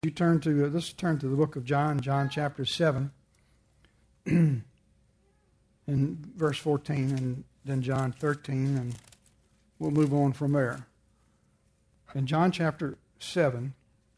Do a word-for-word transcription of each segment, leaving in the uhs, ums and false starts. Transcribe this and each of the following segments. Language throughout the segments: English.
You turn to, uh, let's turn to the book of John, John chapter seven, and verse fourteen, and then John thirteen, and we'll move on from there. In John chapter seven,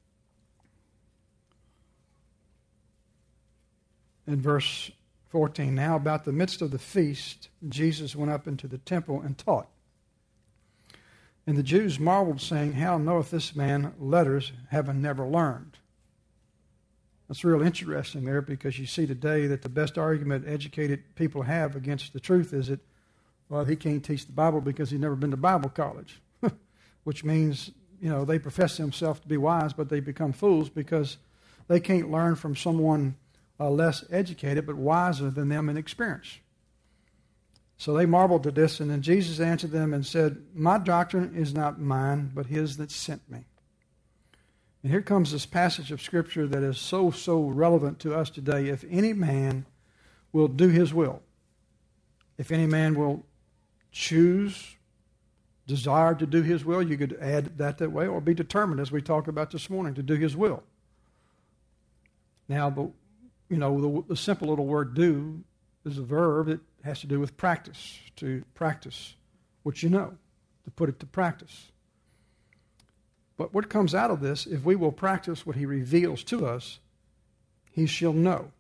in verse fourteen, now about the midst of the feast, Jesus went up into the temple and taught. And the Jews marveled, saying, how knoweth this man letters, having never learned? That's real interesting there, because you see today that the best argument educated people have against the truth is that, well, he can't teach the Bible because he's never been to Bible college, which means, you know, they profess themselves to be wise, but they become fools because they can't learn from someone uh, less educated but wiser than them in experience. So they marveled at this, and then Jesus answered them and said, my doctrine is not mine, but his that sent me. And here comes this passage of Scripture that is so, so relevant to us today. If any man will do his will, if any man will choose, desire to do his will, you could add that that way, or be determined, as we talked about this morning, to do his will. Now, the, you know, the, the simple little word do is a verb. It has to do with practice, to practice what you know, to put it to practice. But what comes out of this, if we will practice what he reveals to us, he shall know.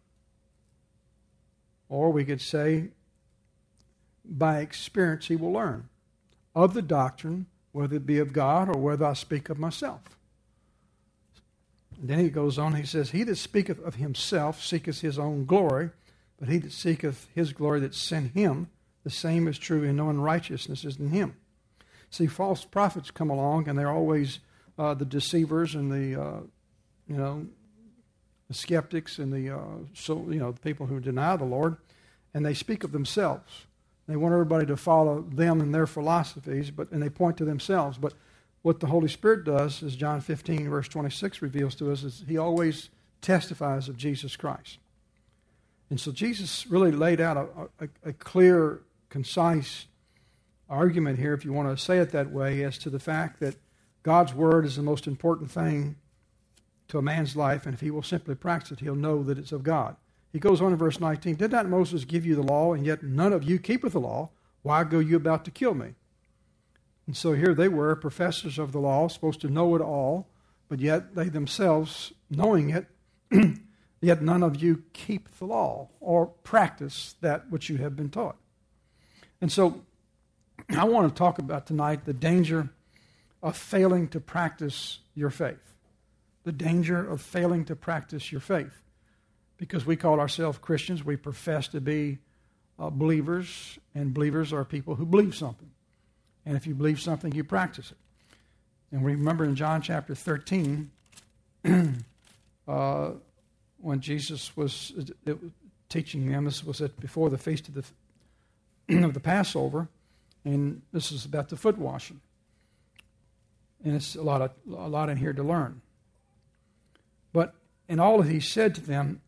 Or we could say, by experience he will learn of the doctrine, whether it be of God or whether I speak of myself. And then he goes on, he says, he that speaketh of himself seeketh his own glory, but he that seeketh his glory that sent him, the same is true, and no unrighteousness is in him. See, false prophets come along, and they're always uh, the deceivers and the, uh, you know, the skeptics and the, uh, so you know, the people who deny the Lord, and they speak of themselves. They want everybody to follow them and their philosophies, but and they point to themselves. But what the Holy Spirit does, as John fifteen, verse twenty-six reveals to us, is he always testifies of Jesus Christ. And so Jesus really laid out a, a, a clear, concise argument here, if you want to say it that way, as to the fact that God's Word is the most important thing to a man's life, and if he will simply practice it, he'll know that it's of God. He goes on in verse nineteen, did not Moses give you the law, and yet none of you keepeth the law? Why go you about to kill me? And so here they were, professors of the law, supposed to know it all, but yet they themselves, knowing it, yet none of you keep the law or practice that which you have been taught. And so I want to talk about tonight the danger of failing to practice your faith. The danger of failing to practice your faith. Because we call ourselves Christians, we profess to be uh, believers, and believers are people who believe something. And if you believe something, you practice it. And we remember in John chapter thirteen, uh, when Jesus was it, teaching them, this was at, before the feast of the, of the Passover, and this is about the foot washing. And it's a lot of a lot in here to learn. But in all that he said to them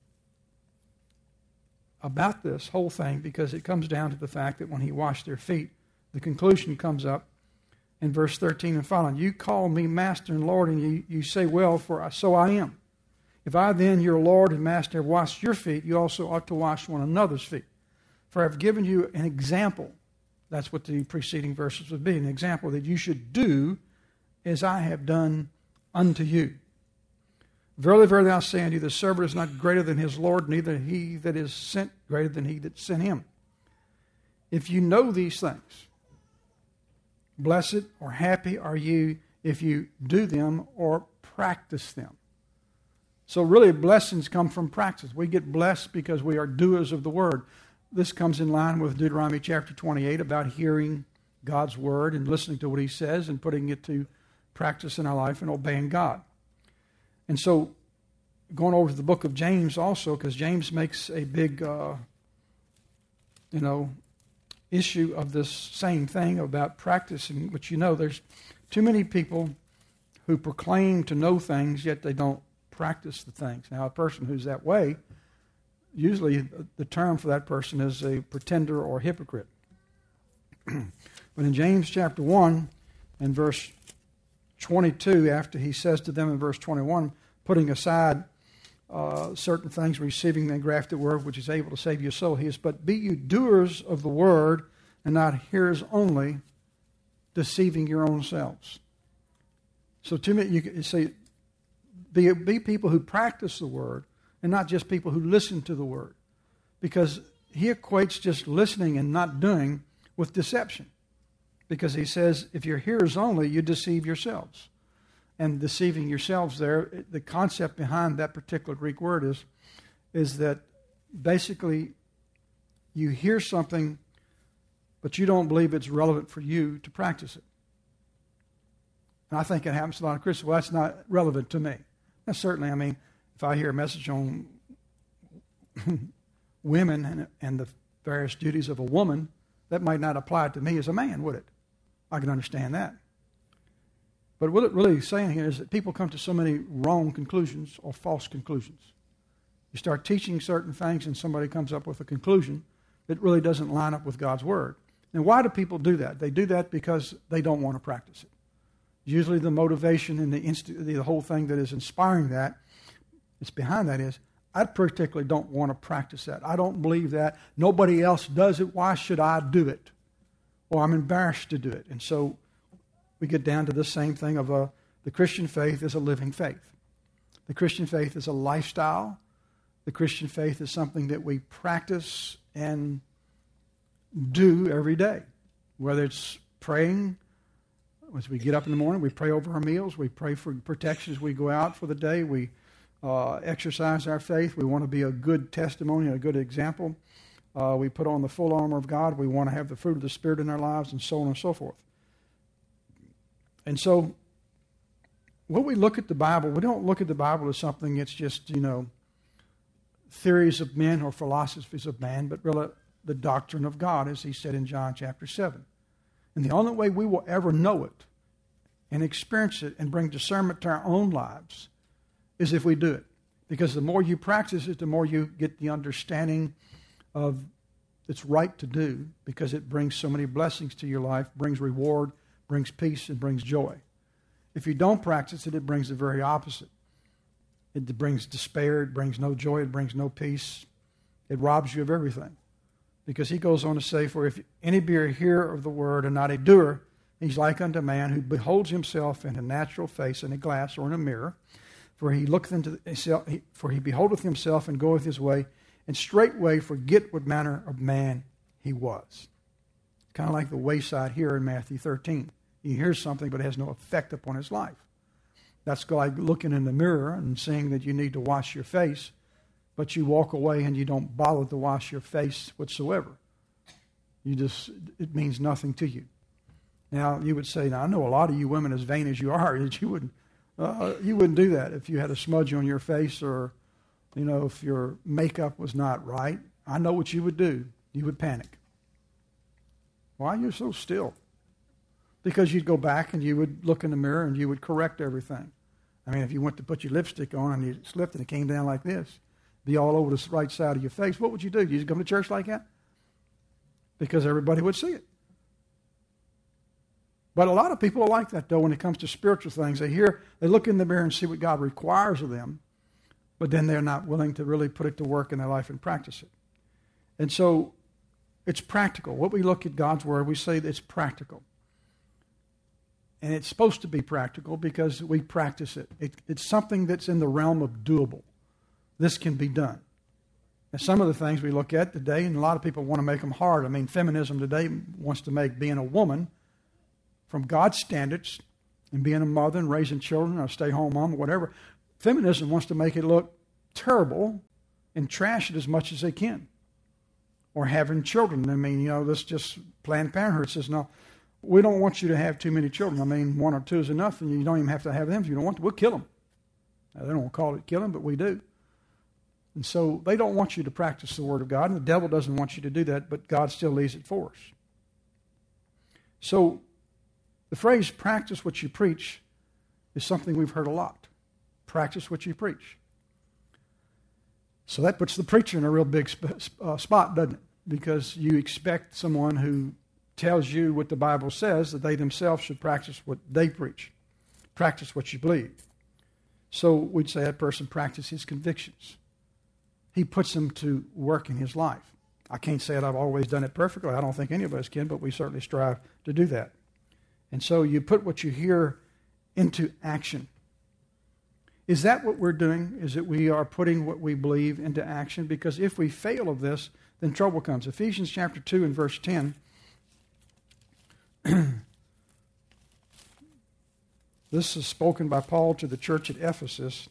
about this whole thing, because it comes down to the fact that when he washed their feet, the conclusion comes up in verse thirteen and following. You call me Master and Lord, and you, you say, well, for so I am. If I then, your Lord and Master, have washed your feet, you also ought to wash one another's feet. For I have given you an example. That's what the preceding verses would be, an example that you should do as I have done unto you. Verily, verily, I say unto you, the servant is not greater than his Lord, neither he that is sent greater than he that sent him. If you know these things, blessed or happy are you if you do them or practice them. So really, blessings come from practice. We get blessed because we are doers of the word. This comes in line with Deuteronomy chapter twenty-eight about hearing God's word and listening to what he says and putting it to practice in our life and obeying God. And so, going over to the book of James also, because James makes a big, uh, you know, issue of this same thing about practicing, which you know, there's too many people who proclaim to know things, yet they don't practice the things. Now, a person who's that way, usually the term for that person is a pretender or hypocrite. But in James chapter one and verse twenty-two, after he says to them in verse twenty-one, putting aside uh, certain things, receiving the engrafted word, which is able to save your soul. He is, but be you doers of the word and not hearers only, deceiving your own selves. So to me, you can say, be, be people who practice the word and not just people who listen to the word. Because he equates just listening and not doing with deception. Because he says, if you're hearers only, you deceive yourselves. And deceiving yourselves there, the concept behind that particular Greek word is, is that basically you hear something, but you don't believe it's relevant for you to practice it. And I think it happens to a lot of Christians. Well, that's not relevant to me. Now, certainly, I mean, if I hear a message on women and, and the various duties of a woman, that might not apply to me as a man, would it? I can understand that. But what it really is saying here is that people come to so many wrong conclusions or false conclusions. You start teaching certain things and somebody comes up with a conclusion that really doesn't line up with God's word. And why do people do that? They do that because they don't want to practice it. Usually the motivation and the, inst- the whole thing that is inspiring that, it's behind that is, I particularly don't want to practice that. I don't believe that. Nobody else does it. Why should I do it? Or I'm embarrassed to do it. And so we get down to the same thing of a, the Christian faith is a living faith. The Christian faith is a lifestyle. The Christian faith is something that we practice and do every day. Whether it's praying, as we get up in the morning, we pray over our meals. We pray for protection as we go out for the day. We uh, exercise our faith. We want to be a good testimony, a good example. Uh, we put on the full armor of God. We want to have the fruit of the Spirit in our lives, and so on and so forth. And so, when we look at the Bible, we don't look at the Bible as something that's just, you know, theories of men or philosophies of man, but really the doctrine of God, as he said in John chapter seven. And the only way we will ever know it and experience it and bring discernment to our own lives is if we do it. Because the more you practice it, the more you get the understanding of it's right to do, because it brings so many blessings to your life, brings reward, brings peace, and brings joy. If you don't practice it, it brings the very opposite. It brings despair, it brings no joy, it brings no peace. It robs you of everything. Because he goes on to say, for if any be a hearer of the word and not a doer, he's like unto a man who beholds himself in a natural face in a glass or in a mirror. For he looketh into himself, for he beholdeth himself and goeth his way, and straightway forget what manner of man he was. Kind of like the wayside here in Matthew thirteen. He hears something, but it has no effect upon his life. That's like looking in the mirror and seeing that you need to wash your face, but you walk away and you don't bother to wash your face whatsoever. You just, it means nothing to you. Now, you would say, now I know a lot of you women, as vain as you are, that you wouldn't, uh, you wouldn't do that if you had a smudge on your face, or, you know, if your makeup was not right. I know what you would do. You would panic. Why are you so still? Because you'd go back and you would look in the mirror and you would correct everything. I mean, if you went to put your lipstick on and you slipped and it came down like this, be all over the right side of your face, what would you do? You just come to church like that? Because everybody would see it. But a lot of people are like that, though, when it comes to spiritual things. They hear, they look in the mirror and see what God requires of them, but then they're not willing to really put it to work in their life and practice it. And so it's practical. What we look at God's Word, we say that it's practical. And it's supposed to be practical because we practice it. it. It's something that's in the realm of doable. This can be done. Now, some of the things we look at today, and a lot of people want to make them hard. I mean, feminism today wants to make being a woman, from God's standards, and being a mother and raising children, or a stay-home mom, or whatever, feminism wants to make it look terrible and trash it as much as they can. Or having children. I mean, you know, this just Planned Parenthood says, no, we don't want you to have too many children. I mean, one or two is enough, and you don't even have to have them if you don't want to. We'll kill them. Now, they don't call it killing, but we do. And so they don't want you to practice the Word of God, and the devil doesn't want you to do that, but God still leaves it for us. So the phrase, practice what you preach, is something we've heard a lot. Practice what you preach. So that puts the preacher in a real big sp- uh, spot, doesn't it? Because you expect someone who tells you what the Bible says that they themselves should practice what they preach. Practice what you believe. So we'd say that person practices convictions. He puts them to work in his life. I can't say that I've always done it perfectly. I don't think any of us can, but we certainly strive to do that. And so you put what you hear into action. Is that what we're doing? Is that we are putting what we believe into action? Because if we fail of this, then trouble comes. Ephesians chapter two and verse ten. This is spoken by Paul to the church at Ephesus.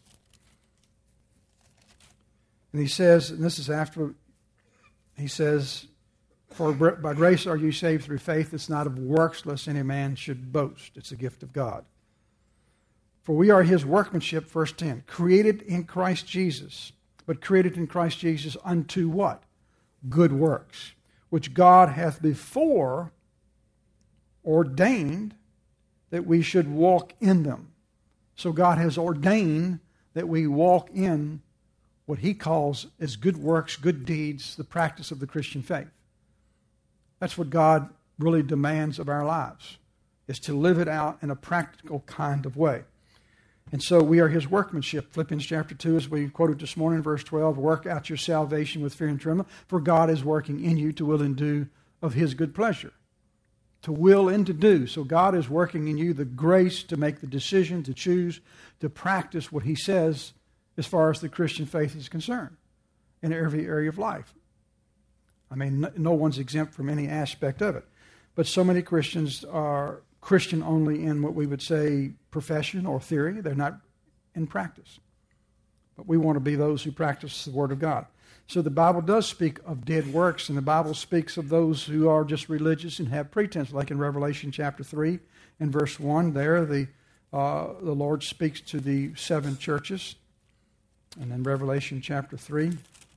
And he says, and this is after, he says, for by grace are you saved through faith. It's not of works, lest any man should boast. It's a gift of God. For we are his workmanship, verse ten, created in Christ Jesus, but created in Christ Jesus unto what? Good works, which God hath before ordained that we should walk in them. So God has ordained that we walk in what he calls as good works, good deeds, the practice of the Christian faith. That's what God really demands of our lives, is to live it out in a practical kind of way. And so we are his workmanship. Philippians chapter two, as we quoted this morning, verse twelve, work out your salvation with fear and trembling, for God is working in you to will and do of his good pleasure. To will and to do. So God is working in you the grace to make the decision, to choose, to practice what he says as far as the Christian faith is concerned in every area of life. I mean, no one's exempt from any aspect of it. But so many Christians are Christian only in what we would say profession or theory. They're not in practice. But we want to be those who practice the Word of God. So the Bible does speak of dead works, and the Bible speaks of those who are just religious and have pretense, like in Revelation chapter three and verse one. There, the uh, the Lord speaks to the seven churches. And in Revelation chapter three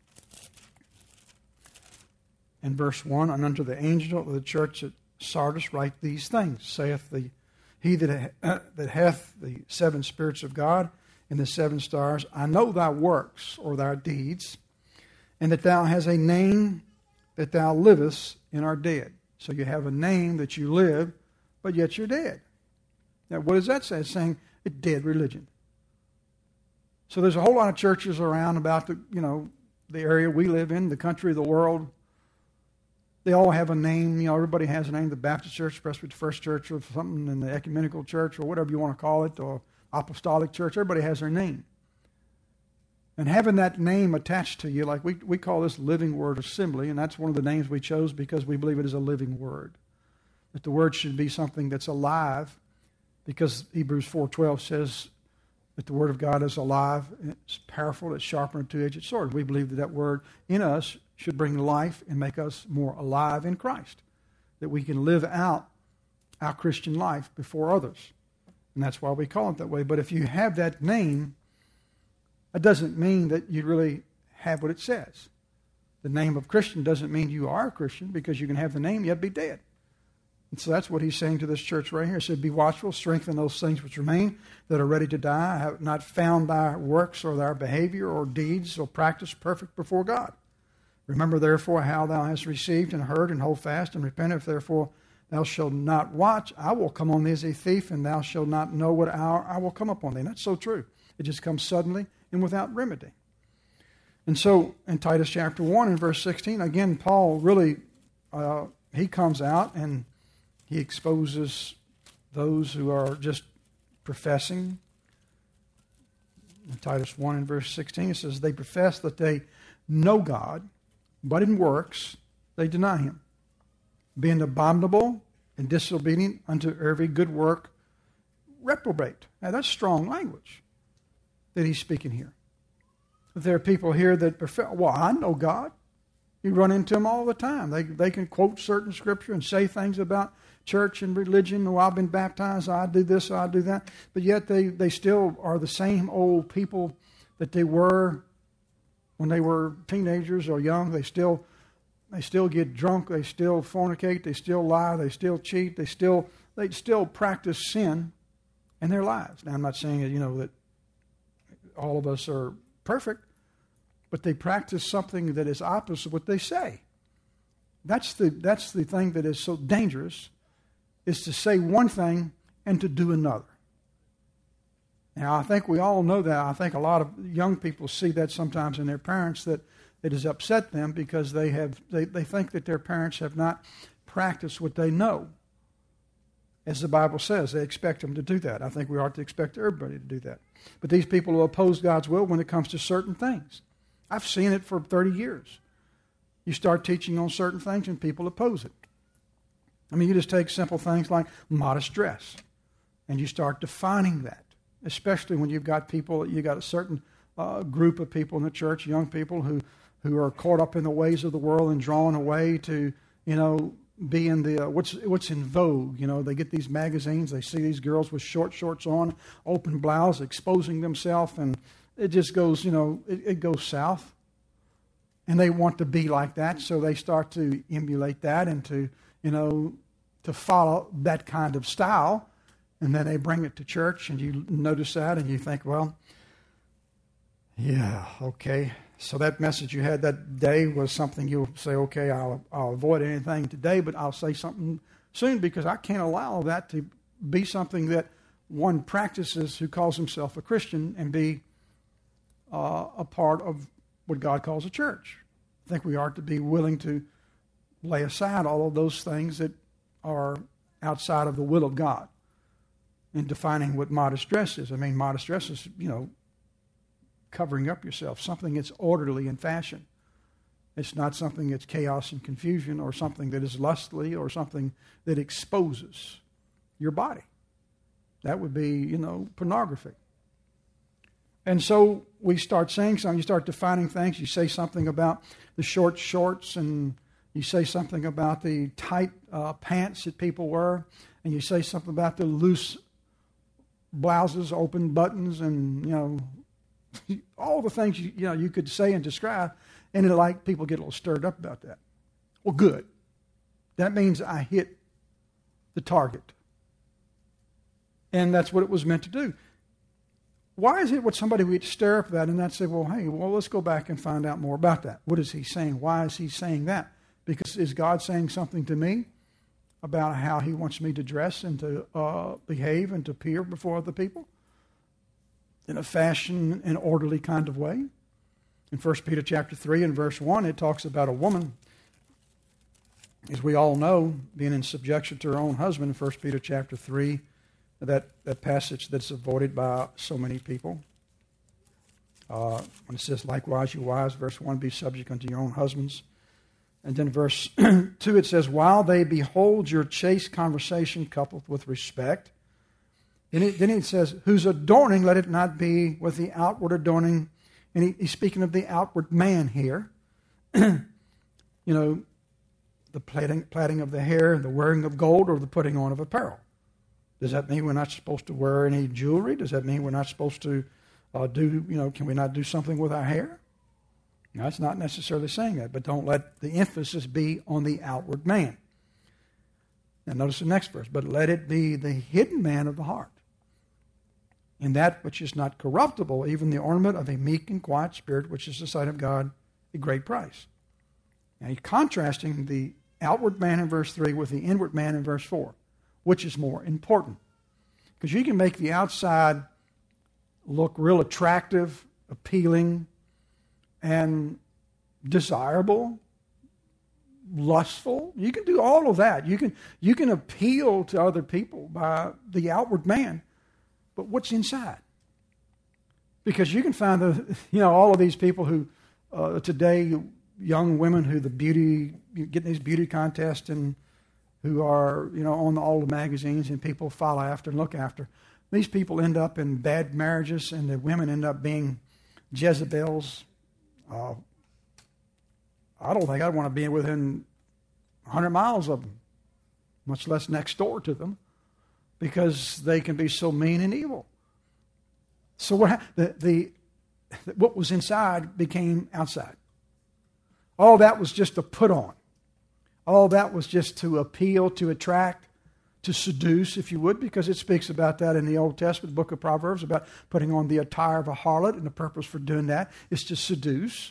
and verse one, and unto the angel of the church at Sardis write these things, saith the he that, uh, that hath the seven spirits of God and the seven stars, I know thy works, or thy deeds, and that thou hast a name that thou livest and art dead. So you have a name that you live, but yet you're dead. Now what does that say? It's saying it's dead religion. So there's a whole lot of churches around about the, you know, the area we live in, the country, the world. They all have a name. You know, everybody has a name. The Baptist Church, Presbyterian First Church, or something in the Ecumenical Church, or whatever you want to call it, or Apostolic Church. Everybody has their name. And having that name attached to you, like we, we call this Living Word Assembly, and that's one of the names we chose because we believe it is a living word. That the word should be something that's alive, because Hebrews four twelve says that the Word of God is alive, and it's powerful, it's sharper than a two-edged sword. We believe that that word in us should bring life and make us more alive in Christ, that we can live out our Christian life before others. And that's why we call it that way. But if you have that name, that doesn't mean that you really have what it says. The name of Christian doesn't mean you are a Christian, because you can have the name yet be dead. And so that's what he's saying to this church right here. He said, be watchful, strengthen those things which remain that are ready to die, have not found thy works or thy behavior or deeds or practice perfect before God. Remember therefore how thou hast received and heard, and hold fast and repent. If therefore thou shalt not watch, I will come on thee as a thief, and thou shalt not know what hour I will come upon thee. And that's so true. It just comes suddenly and without remedy. And so in Titus chapter one and verse sixteen, again, Paul really, uh, he comes out and he exposes those who are just professing. In Titus one and verse sixteen, it says, they profess that they know God, but in works they deny him, being abominable and disobedient unto every good work, reprobate. Now that's strong language that he's speaking here. There are people here that profess, well, I know God. You run into them all the time. They they can quote certain scripture and say things about church and religion. Oh, I've been baptized. I do this. I do that. But yet they, they still are the same old people that they were when they were teenagers or young. They still they still get drunk. They still fornicate. They still lie. They still cheat. They still they still practice sin in their lives. Now, I'm not saying that, you know, that all of us are perfect, but they practice something that is opposite of what they say. That's the that's the thing that is so dangerous, is to say one thing and to do another. Now, I think we all know that. I think a lot of young people see that sometimes in their parents, that it has upset them because they have they, they think that their parents have not practiced what they know. As the Bible says, they expect them to do that. I think we ought to expect everybody to do that. But these people will oppose God's will when it comes to certain things. I've seen it for thirty years. You start teaching on certain things and people oppose it. I mean, you just take simple things like modest dress and you start defining that, especially when you've got people, you've got a certain uh, group of people in the church, young people who, who are caught up in the ways of the world and drawn away to, you know, be in the, uh, what's what's in vogue. You know, they get these magazines, they see these girls with short shorts on, open blouse, exposing themselves, and it just goes, you know, it, it goes south. And they want to be like that, so they start to emulate that and to, you know, to follow that kind of style. And then they bring it to church, and you notice that, and you think, well, yeah, okay. So that message you had that day was something you'll say, okay, I'll, I'll avoid anything today, but I'll say something soon, because I can't allow that to be something that one practices who calls himself a Christian and be uh, a part of what God calls a church. I think we are to be willing to lay aside all of those things that are outside of the will of God in defining what modest dress is. I mean, modest dress is, you know, covering up yourself, something that's orderly in fashion. It's not something that's chaos and confusion, or something that is lustly, or something that exposes your body. That would be, you know, pornography. And so we start saying something, you start defining things. You say something about the short shorts, and you say something about the tight uh, pants that people wear, and you say something about the loose blouses, open buttons, and, you know, all the things you, you know you could say and describe, and it, like, people get a little stirred up about that. Well, good. That means I hit the target. And that's what it was meant to do. Why is it what somebody would stare up that and not say, well, hey, well, let's go back and find out more about that. What is he saying? Why is he saying that? Because is God saying something to me about how he wants me to dress and to uh, behave and to appear before other people in a fashion and orderly kind of way? In First Peter chapter three and verse one, it talks about a woman, as we all know, being in subjection to her own husband. In First Peter chapter three, that, that passage that's avoided by so many people. Uh, when it says, likewise, you wives, verse one, be subject unto your own husbands. And then verse two, it says, while they behold your chaste conversation coupled with respect. And it, then it says, whose adorning, let it not be with the outward adorning. And he, he's speaking of the outward man here. You know, the plaiting, plaiting of the hair, the wearing of gold, or the putting on of apparel. Does that mean we're not supposed to wear any jewelry? Does that mean we're not supposed to uh, do, you know, can we not do something with our hair? No, it's not necessarily saying that, but don't let the emphasis be on the outward man. Now notice the next verse, but let it be the hidden man of the heart, in that which is not corruptible, even the ornament of a meek and quiet spirit, which is the sight of God, a great price. Now he's contrasting the outward man in verse three with the inward man in verse four. Which is more important? Because you can make the outside look real attractive, appealing, and desirable, lustful. You can do all of that. You can you can appeal to other people by the outward man, but what's inside? Because you can find the you know all of these people who uh, today, young women who the beauty get these beauty contests and who are, you know, on all the magazines and people follow after and look after. These people end up in bad marriages, and the women end up being Jezebels. Uh, I don't think I'd want to be within one hundred miles of them, much less next door to them, because they can be so mean and evil. So what the, the what was inside became outside. All that was just a put on. All that was just to appeal, to attract, to seduce, if you would, because it speaks about that in the Old Testament book of Proverbs, about putting on the attire of a harlot, and the purpose for doing that is to seduce.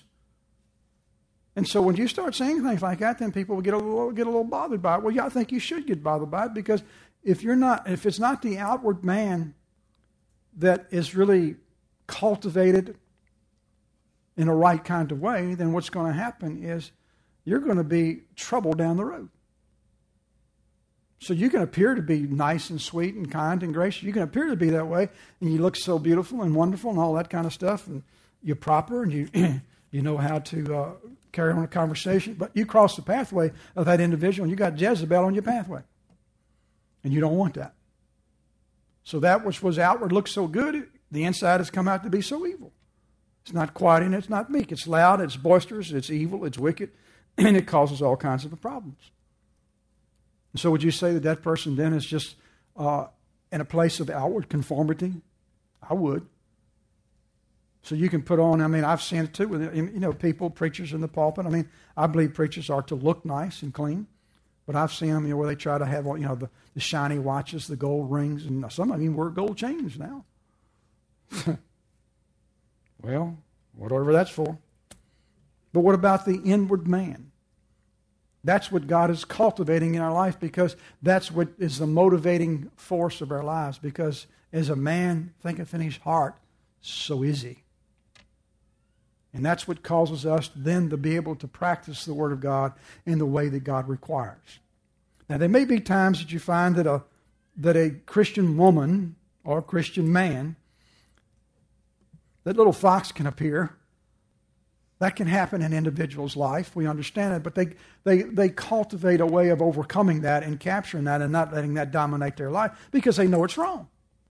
And so when you start saying things like that, then people will get a little get a little bothered by it. Well, yeah, I think you should get bothered by it, because if you're not, if it's not the outward man that is really cultivated in a right kind of way, then what's going to happen is you're going to be trouble down the road. So you can appear to be nice and sweet and kind and gracious. You can appear to be that way, and you look so beautiful and wonderful and all that kind of stuff, and you're proper, and you you know how to uh, carry on a conversation. But you cross the pathway of that individual, and you got Jezebel on your pathway, and you don't want that. So that which was outward looks so good, the inside has come out to be so evil. It's not quiet and it's not meek. It's loud, it's boisterous, it's evil, it's wicked, and it causes all kinds of problems. And so would you say that that person then is just uh, in a place of outward conformity? I would. So you can put on, I mean, I've seen it too with, you know, people, preachers in the pulpit. I mean, I believe preachers are to look nice and clean. But I've seen them, you know, where they try to have, you know, the, the shiny watches, the gold rings, and some of them even wear gold chains now. Well, whatever that's for. But what about the inward man? That's what God is cultivating in our life, because that's what is the motivating force of our lives. Because as a man thinketh in his heart, so is he. And that's what causes us then to be able to practice the Word of God in the way that God requires. Now, there may be times that you find that a, that a Christian woman or a Christian man, that little fox can appear. That can happen in an individual's life. We understand it. But they, they, they cultivate a way of overcoming that and capturing that and not letting that dominate their life because they know it's wrong.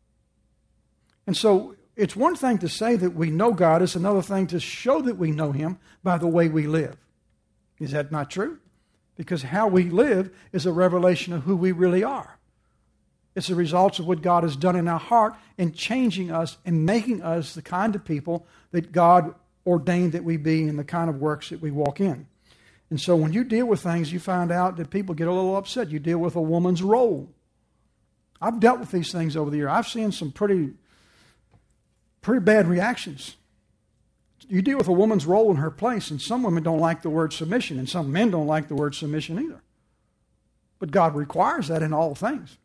And so it's one thing to say that we know God. It's another thing to show that we know Him by the way we live. Is that not true? Because how we live is a revelation of who we really are. It's the results of what God has done in our heart in changing us and making us the kind of people that God ordained that we be and the kind of works that we walk in. And so when you deal with things, you find out that people get a little upset. You deal with a woman's role. I've dealt with these things over the years. I've seen some pretty, pretty bad reactions. You deal with a woman's role in her place, and some women don't like the word submission, and some men don't like the word submission either. But God requires that in all things.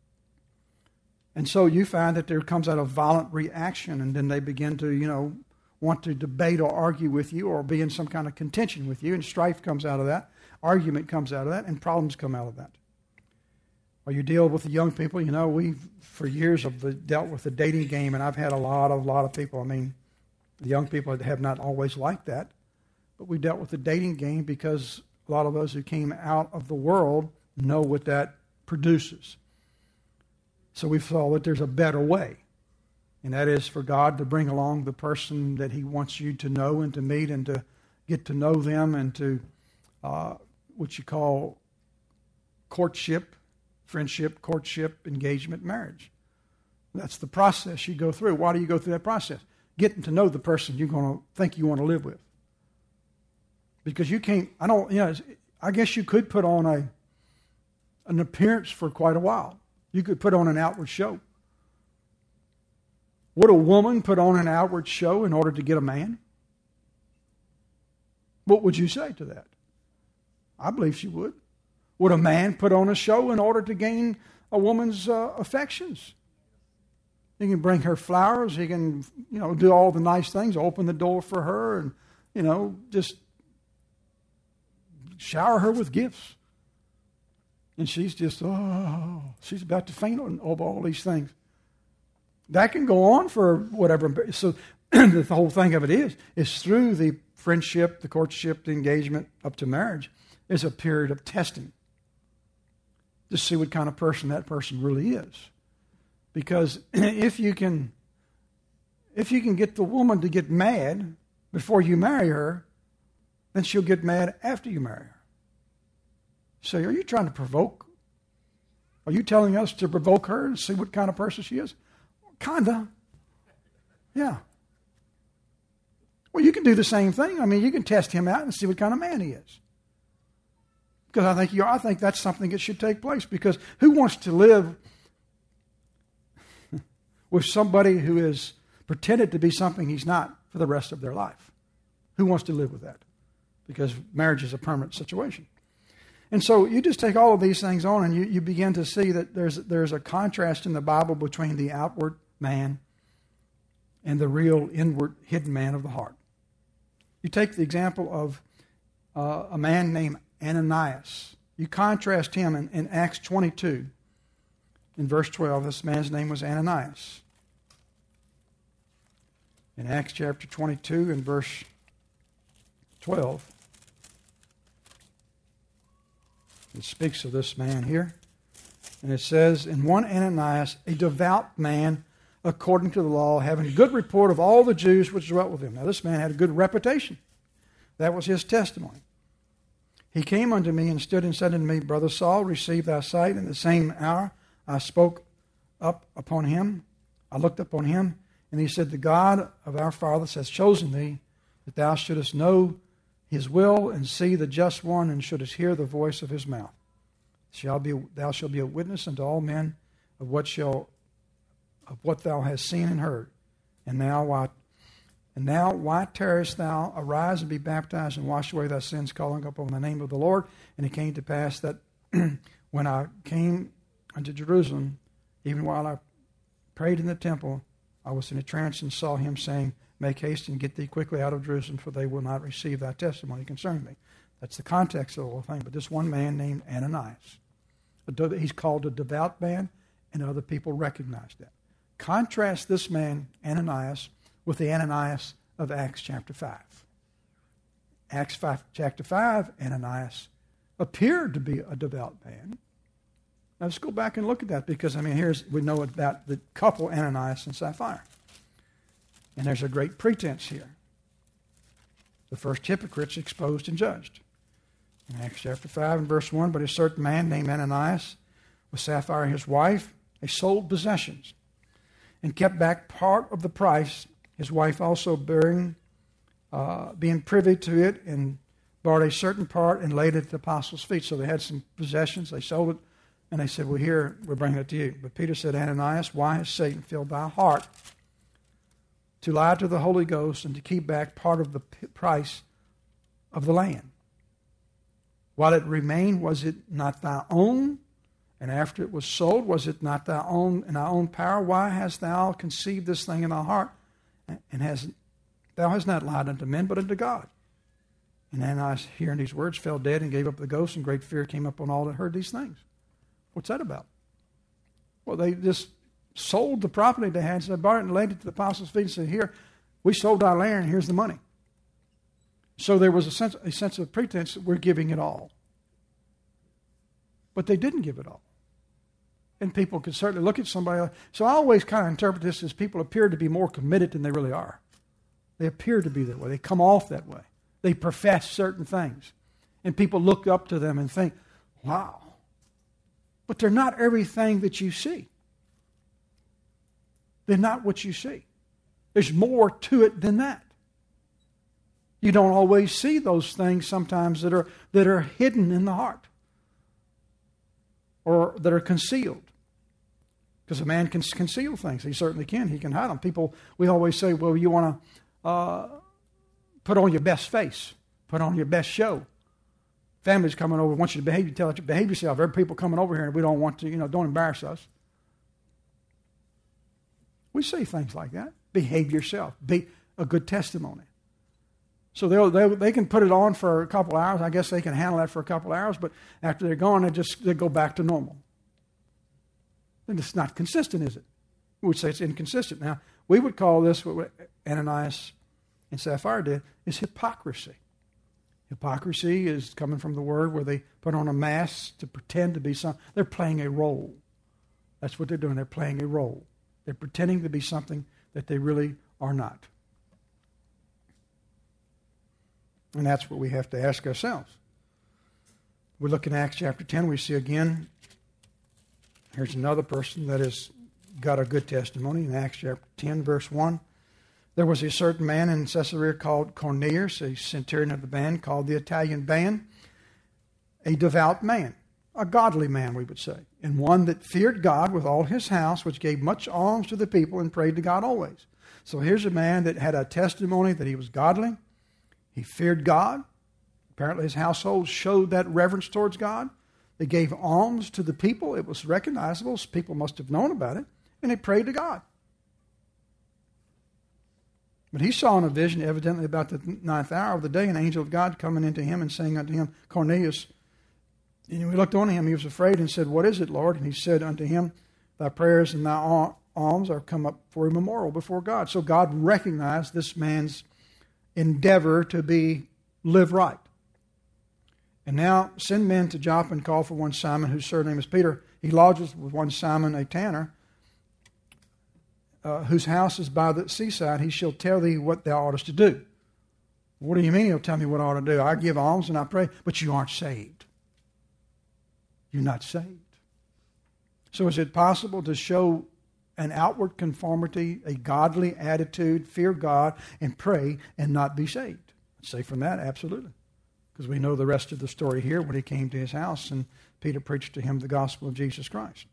And so you find that there comes out a violent reaction, and then they begin to, you know, want to debate or argue with you or be in some kind of contention with you, and strife comes out of that, argument comes out of that, and problems come out of that. Or you deal with the young people, you know, we've for years have dealt with the dating game, and I've had a lot of, lot of people, I mean, the young people have not always liked that, but we dealt with the dating game because a lot of those who came out of the world know what that produces. So we saw that there's a better way, and that is for God to bring along the person that He wants you to know and to meet and to get to know them and to uh, what you call courtship, friendship, courtship, engagement, marriage. That's the process you go through. Why do you go through that process? Getting to know the person you're going to think you want to live with. Because you can't, I don't, you know, I guess you could put on a an appearance for quite a while. You could put on an outward show. Would a woman put on an outward show in order to get a man? What would you say to that? I believe she would. Would a man put on a show in order to gain a woman's uh, affections? He can bring her flowers. He can, you know, do all the nice things, open the door for her, and, you know, just shower her with gifts. And she's just, oh, she's about to faint over all these things. That can go on for whatever. So the whole thing of it is, is through the friendship, the courtship, the engagement up to marriage, is a period of testing to see what kind of person that person really is. Because if you can, if you can get the woman to get mad before you marry her, then she'll get mad after you marry her. So are you trying to provoke? Are you telling us to provoke her and see what kind of person she is? Kinda. Yeah. Well, you can do the same thing. I mean, you can test him out and see what kind of man he is. Because I think you, I think that's something that should take place. Because who wants to live with somebody who is pretended to be something he's not for the rest of their life? Who wants to live with that? Because marriage is a permanent situation. And so you just take all of these things on and you, you begin to see that there's there's a contrast in the Bible between the outward man and the real inward hidden man of the heart. You take the example of uh, a man named Ananias. You contrast him in, in Acts twenty-two. In verse twelve, this man's name was Ananias. In Acts chapter twenty-two, in verse twelve, it speaks of this man here. And it says, "And one Ananias, a devout man, according to the law, having good report of all the Jews which dwelt with him." Now this man had a good reputation. That was his testimony. "He came unto me and stood and said unto me, Brother Saul, receive thy sight. In the same hour I spoke up upon him. I looked upon him, and he said, The God of our fathers has chosen thee, that thou shouldest know his will and see the just one, and shouldest hear the voice of his mouth. Shall be, thou shalt be a witness unto all men of what shall of what thou hast seen and heard. And now why and now why tarriest thou? Arise and be baptized and wash away thy sins, calling upon the name of the Lord. And it came to pass that when I came unto Jerusalem, even while I prayed in the temple, I was in a trance and saw him saying, Make haste and get thee quickly out of Jerusalem, for they will not receive thy testimony concerning me." That's the context of the whole thing. But this one man named Ananias, he's called a devout man, and other people recognize that. Contrast this man, Ananias, with the Ananias of Acts chapter five. Acts five, chapter five, Ananias appeared to be a devout man. Now let's go back and look at that, because, I mean, here's we know about the couple Ananias and Sapphira. And there's a great pretense here. The first hypocrites exposed and judged. In Acts chapter five and verse one, "But a certain man named Ananias, with Sapphira his wife, they sold possessions, and kept back part of the price, his wife also bearing, uh, being privy to it, and borrowed a certain part and laid it at the apostles' feet." So they had some possessions, they sold it, and they said, "Well, here, we're bringing it to you." But Peter said, "Ananias, why has Satan filled thy heart to lie to the Holy Ghost and to keep back part of the price of the land? While it remained, was it not thy own? And after it was sold, was it not thy own in thy own power? Why hast thou conceived this thing in thy heart? And has thou hast not lied unto men, but unto God." And Ananias, hearing these words, fell dead and gave up the ghost, and great fear came upon all that heard these things. What's that about? Well, they just sold the property they had, so they bought it and laid it to the apostles' feet and said, "Here, we sold our land, here's the money." So there was a sense, a sense of pretense that we're giving it all. But they didn't give it all. And people could certainly look at somebody like, so I always kind of interpret this as people appear to be more committed than they really are. They appear to be that way. They come off that way. They profess certain things. And people look up to them and think, wow. But they're not everything that you see. They're not what you see. There's more to it than that. You don't always see those things sometimes that are that are hidden in the heart or that are concealed. Because a man can conceal things. He certainly can. He can hide them. People, we always say, well, you want to uh, put on your best face. Put on your best show. Families coming over, want you to behave, you tell you behave yourself. There are people coming over here and we don't want to, you know, don't embarrass us. We say things like that. Behave yourself. Be a good testimony. So they'll, they'll, they can put it on for a couple hours. I guess they can handle that for a couple hours, but after they're gone, they just they go back to normal. And it's not consistent, is it? We would say it's inconsistent. Now, we would call this, what Ananias and Sapphira did, is hypocrisy. Hypocrisy is coming from the word where they put on a mask to pretend to be something. They're playing a role. That's what they're doing. They're playing a role. They're pretending to be something that they really are not. And that's what we have to ask ourselves. We look in Acts chapter ten, we see again, here's another person that has got a good testimony. In Acts chapter ten, verse one, there was a certain man in Caesarea called Cornelius, a centurion of the band called the Italian band, a devout man, a godly man, we would say, and one that feared God with all his house, which gave much alms to the people and prayed to God always. So here's a man that had a testimony that he was godly. He feared God. Apparently his household showed that reverence towards God. They gave alms to the people. It was recognizable. People must have known about it. And they prayed to God. But he saw in a vision, evidently about the ninth hour of the day, an angel of God coming into him and saying unto him, Cornelius. And he looked on him, he was afraid, and said, What is it, Lord? And he said unto him, Thy prayers and thy alms are come up for a memorial before God. So God recognized this man's endeavor to be live right. And now send men to Joppa and call for one Simon, whose surname is Peter. He lodges with one Simon, a tanner, uh, whose house is by the seaside. He shall tell thee what thou oughtest to do. What do you mean he'll tell me what I ought to do? I give alms and I pray, but you aren't saved. You're not saved. So is it possible to show an outward conformity, a godly attitude, fear God, and pray and not be saved? Say from that, absolutely. Because we know the rest of the story here when he came to his house and Peter preached to him the gospel of Jesus Christ.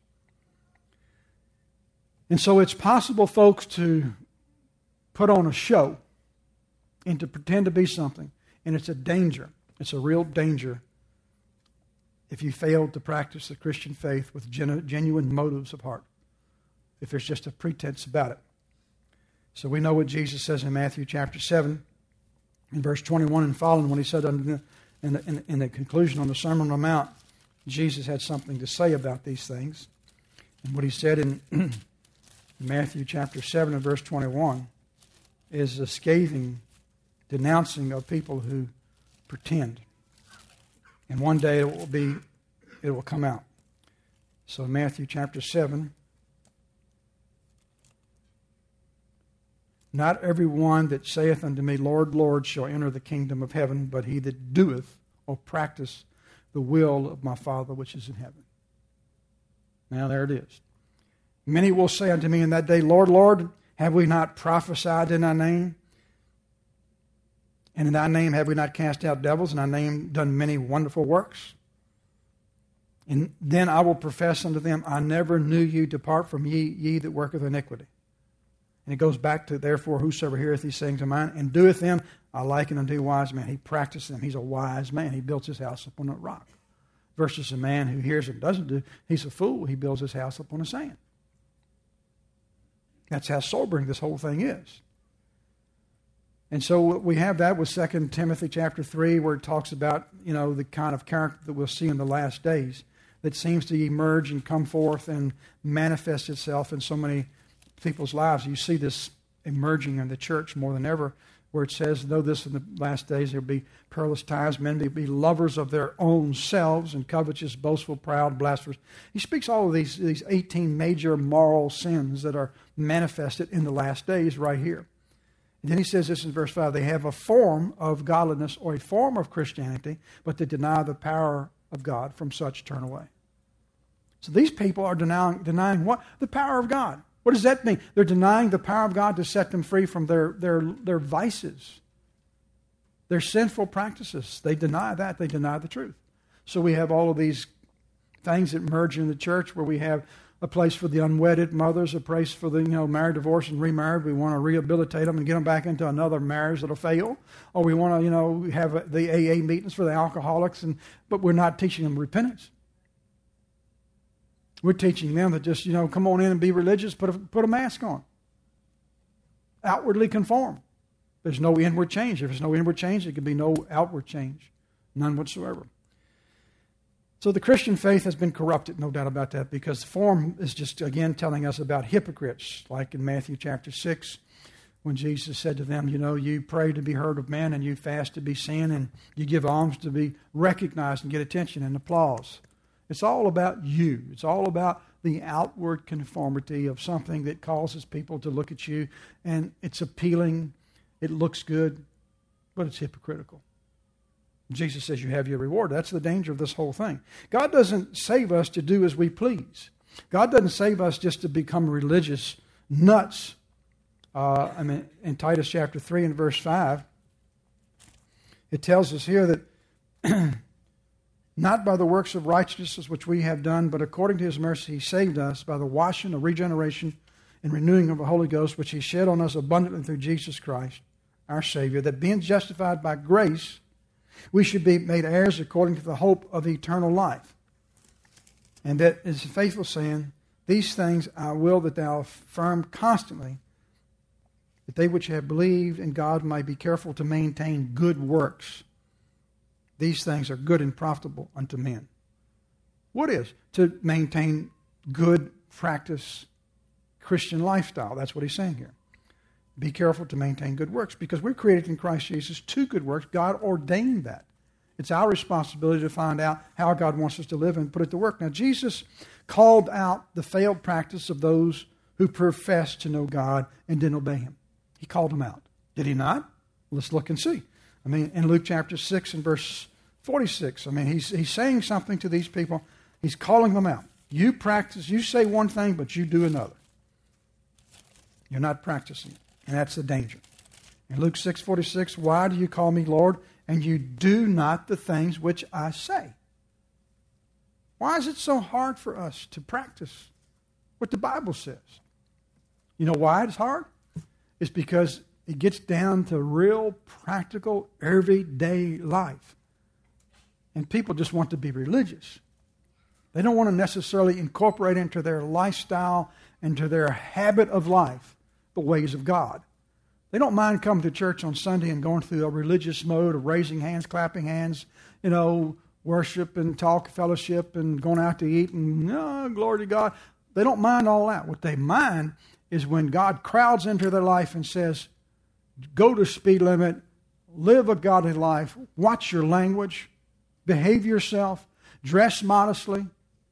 And so it's possible, folks, to put on a show and to pretend to be something. And it's a danger. It's a real danger if you fail to practice the Christian faith with genu- genuine motives of heart. If there's just a pretense about it. So we know what Jesus says in Matthew chapter seven, in verse twenty-one and following, when he said in the, in the, in the conclusion on the Sermon on the Mount, Jesus had something to say about these things. And what he said in Matthew chapter seven and verse twenty-one is a scathing denouncing of people who pretend. And one day it will be, it will come out. So Matthew chapter seven. Not every one that saith unto me, Lord, Lord, shall enter the kingdom of heaven, but he that doeth or practice the will of my Father which is in heaven. Now there it is. Many will say unto me in that day, Lord, Lord, have we not prophesied in thy name? And in thy name have we not cast out devils? In thy name done many wonderful works? And then I will profess unto them, I never knew you. Depart from ye, ye that worketh iniquity. And it goes back to, therefore, whosoever heareth these sayings of mine and doeth them, I liken unto a wise man. He practices them. He's a wise man. He builds his house upon a rock. Versus a man who hears and doesn't do, he's a fool. He builds his house upon the sand. That's how sobering this whole thing is. And so we have that with Second Timothy chapter three, where it talks about, you know, the kind of character that we'll see in the last days that seems to emerge and come forth and manifest itself in so many people's lives. You see this emerging in the church more than ever, where it says, know this in the last days, there will be perilous times, men will be lovers of their own selves and covetous, boastful, proud, blasphemous. He speaks all of these, these eighteen major moral sins that are manifested in the last days right here. And then he says this in verse five, they have a form of godliness or a form of Christianity, but they deny the power of God. From such turn away. So these people are denying, denying what? The power of God. What does that mean? They're denying the power of God to set them free from their, their, their vices, their sinful practices. They deny that. They deny the truth. So we have all of these things that merge in the church where we have a place for the unwedded mothers, a place for the, you know, married, divorced, and remarried. We want to rehabilitate them and get them back into another marriage that'll fail. Or we want to, you know, have the A A meetings for the alcoholics, and but we're not teaching them repentance. We're teaching them that just, you know, come on in and be religious, put a, put a mask on. Outwardly conform. There's no inward change. If there's no inward change, there can be no outward change. None whatsoever. So the Christian faith has been corrupted, no doubt about that, because the form is just, again, telling us about hypocrites, like in Matthew chapter six, when Jesus said to them, you know, you pray to be heard of men, and you fast to be seen, and you give alms to be recognized and get attention and applause. It's all about you. It's all about the outward conformity of something that causes people to look at you, and it's appealing, it looks good, but it's hypocritical. Jesus says you have your reward. That's the danger of this whole thing. God doesn't save us to do as we please. God doesn't save us just to become religious nuts. Uh, I mean, in Titus chapter three and verse five, it tells us here that not by the works of righteousness which we have done, but according to his mercy he saved us by the washing of regeneration and renewing of the Holy Ghost, which he shed on us abundantly through Jesus Christ, our Savior, that being justified by grace, we should be made heirs according to the hope of eternal life. And that is a faithful saying, these things I will that thou affirm constantly, that they which have believed in God may be careful to maintain good works. These things are good and profitable unto men. What is? To maintain good practice Christian lifestyle. That's what he's saying here. Be careful to maintain good works, because we're created in Christ Jesus to good works. God ordained that. It's our responsibility to find out how God wants us to live and put it to work. Now, Jesus called out the failed practice of those who professed to know God and didn't obey him. He called them out. Did he not? Let's look and see. I mean, in Luke chapter six and verse forty-six, I mean, he's, he's saying something to these people. He's calling them out. You practice, you say one thing, but you do another. You're not practicing. And that's the danger. In Luke six forty-six, why do you call me Lord, and you do not the things which I say? Why is it so hard for us to practice what the Bible says? You know why it's hard? It's because it gets down to real, practical, everyday life. And people just want to be religious. They don't want to necessarily incorporate into their lifestyle, into their habit of life, the ways of God. They don't mind coming to church on Sunday and going through a religious mode of raising hands, clapping hands, you know, worship and talk, fellowship, and going out to eat, and oh, glory to God. They don't mind all that. What they mind is when God crowds into their life and says, go to speed limit, live a godly life, watch your language, behave yourself, dress modestly.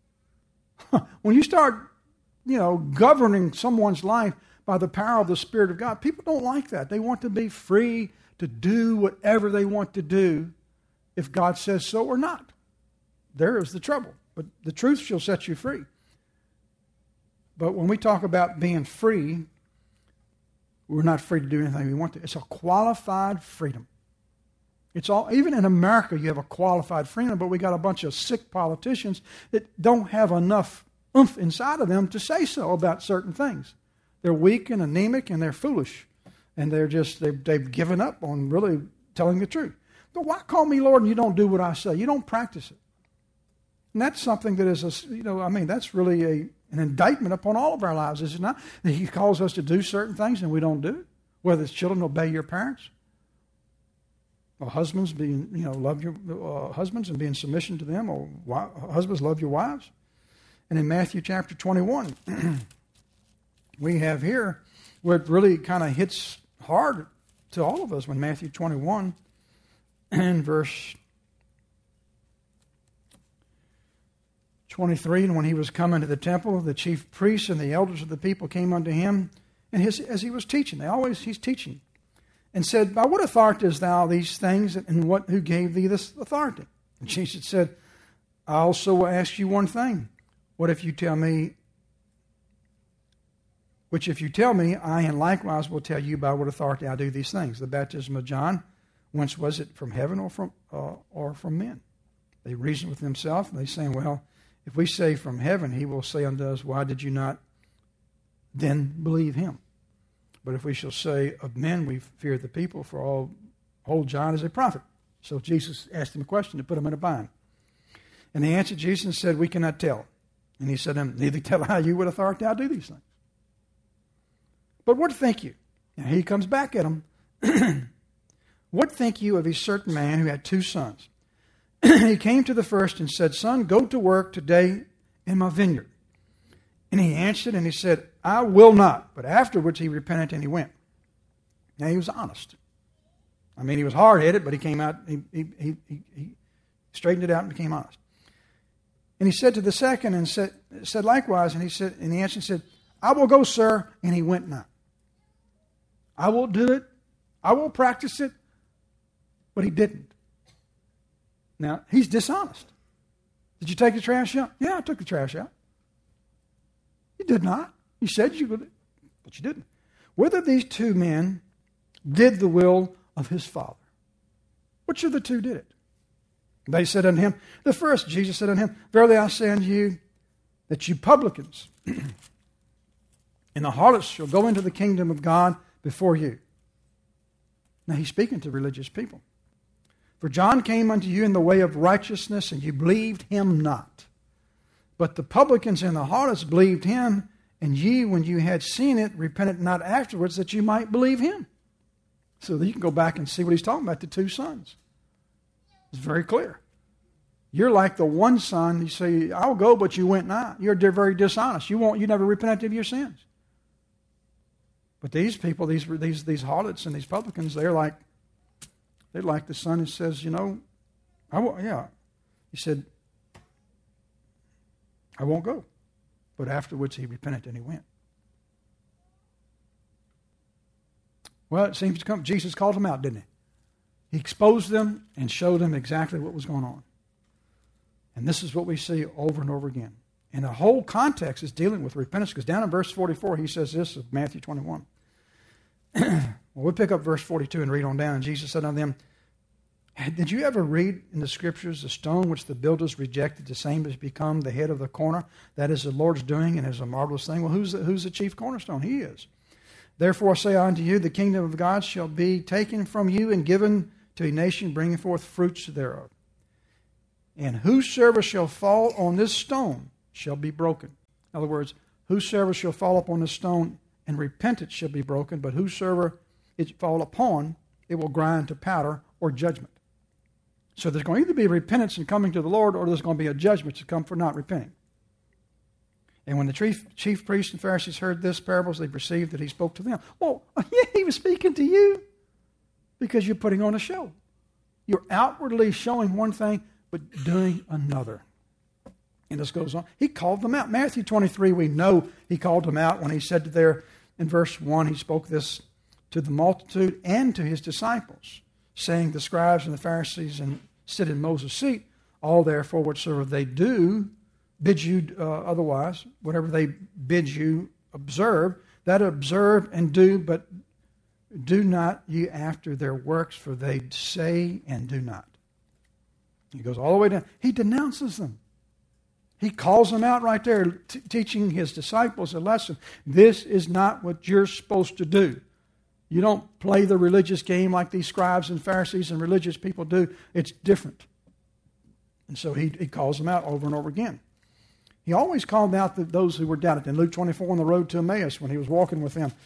When you start, you know, governing someone's life by the power of the Spirit of God, people don't like that. They want to be free to do whatever they want to do if God says so or not. There is the trouble. But the truth shall set you free. But when we talk about being free, we're not free to do anything we want to. It's a qualified freedom. It's all, even in America, you have a qualified freedom, but we got a bunch of sick politicians that don't have enough oomph inside of them to say so about certain things. They're weak and anemic, and they're foolish, and they're just they've, they've given up on really telling the truth. But why call me Lord and you don't do what I say? You don't practice it, and that's something that is a you know I mean that's really a an indictment upon all of our lives, is it not? That He calls us to do certain things and we don't do it. Whether it's children, obey your parents. Or husbands, being, you know, love your uh, husbands and be in submission to them. Or wi- husbands, love your wives. And in Matthew chapter twenty-one, we have here where it really kind of hits hard to all of us when Matthew twenty-one and verse twenty-three, and when he was come into the temple, the chief priests and the elders of the people came unto him, and his, as he was teaching, they always he's teaching. And said, by what authority doest thou these things, and what who gave thee this authority? And Jesus said, I also will ask you one thing. What if you tell me, which if you tell me, I and likewise will tell you by what authority I do these things. The baptism of John, whence was it, from heaven or from uh, or from men? They reasoned with themselves, and they saying, well, if we say from heaven, he will say unto us, why did you not then believe him? But if we shall say of men, we fear the people, for all hold John as a prophet. So Jesus asked him a question to put him in a bind. And he answered Jesus and said, we cannot tell. And he said to him, neither tell I you what authority I do these things. But what think you? Now he comes back at him. What think you of a certain man who had two sons? He came to the first and said, son, go to work today in my vineyard. And he answered and he said, I will not. But afterwards he repented and he went. Now he was honest. I mean, he was hard-headed, but he came out, he, he, he, he straightened it out and became honest. And he said to the second and said, said likewise, and he said, and he answered and said, I will go, sir, and he went not. I will do it. I will practice it. But he didn't. Now, he's dishonest. Did you take the trash out? Yeah, I took the trash out. You did not. You said you would, but you didn't. Whether these two men did the will of his Father. Which of the two did it? They said unto him, the first. Jesus said unto him, verily I say unto you, that you publicans and the harlots shall go into the kingdom of God before you. Now he's speaking to religious people. For John came unto you in the way of righteousness, and you believed him not. But the publicans and the harlots believed him, And ye, when you had seen it, repented not afterwards, that you might believe him. So that you can go back and see what he's talking about, the two sons. It's very clear. You're like the one son, you say, I'll go, but you went not. You're very dishonest. You won't, you never repented of your sins. But these people, these these these harlots and these publicans, they're like, they're like the son who says, you know, I won't, yeah. He said, I won't go. But afterwards he repented and he went. Well, it seems to come, Jesus called them out, didn't he? He exposed them and showed them exactly what was going on. And this is what we see over and over again. And the whole context is dealing with repentance, because down in verse forty-four, he says this of Matthew twenty-one. Well, we'll pick up verse forty-two and read on down. And Jesus said unto them, did you ever read in the Scriptures, the stone which the builders rejected, the same has become the head of the corner? That is the Lord's doing, and is a marvelous thing. Well, who's the, who's the chief cornerstone? He is. Therefore I say unto you, the kingdom of God shall be taken from you and given to a nation bringing forth fruits thereof. And whosoever shall fall on this stone shall be broken. In other words, whosoever shall fall upon this stone and repent it shall be broken, but whosoever it fall upon, it will grind to powder or judgment. So there's going to either be repentance and coming to the Lord, or there's going to be a judgment to come for not repenting. And when the chief, chief priests and Pharisees heard this parables, they perceived that he spoke to them. Well, yeah, he was speaking to you because you're putting on a show. You're outwardly showing one thing, but doing another. And this goes on. He called them out. Matthew twenty-three, we know he called them out when he said to there in verse one, he spoke this to the multitude and to his disciples, saying, the scribes and the Pharisees and sit in Moses' seat, all therefore whatsoever they do, bid you uh, otherwise, whatever they bid you observe, that observe and do, but do not ye after their works, for they say and do not. He goes all the way down. He denounces them. He calls them out right there, t- teaching his disciples a lesson. This is not what you're supposed to do. You don't play the religious game like these scribes and Pharisees and religious people do. It's different. And so he, he calls them out over and over again. He always called out the, those who were doubted. In Luke twenty-four, on the road to Emmaus, when he was walking with them,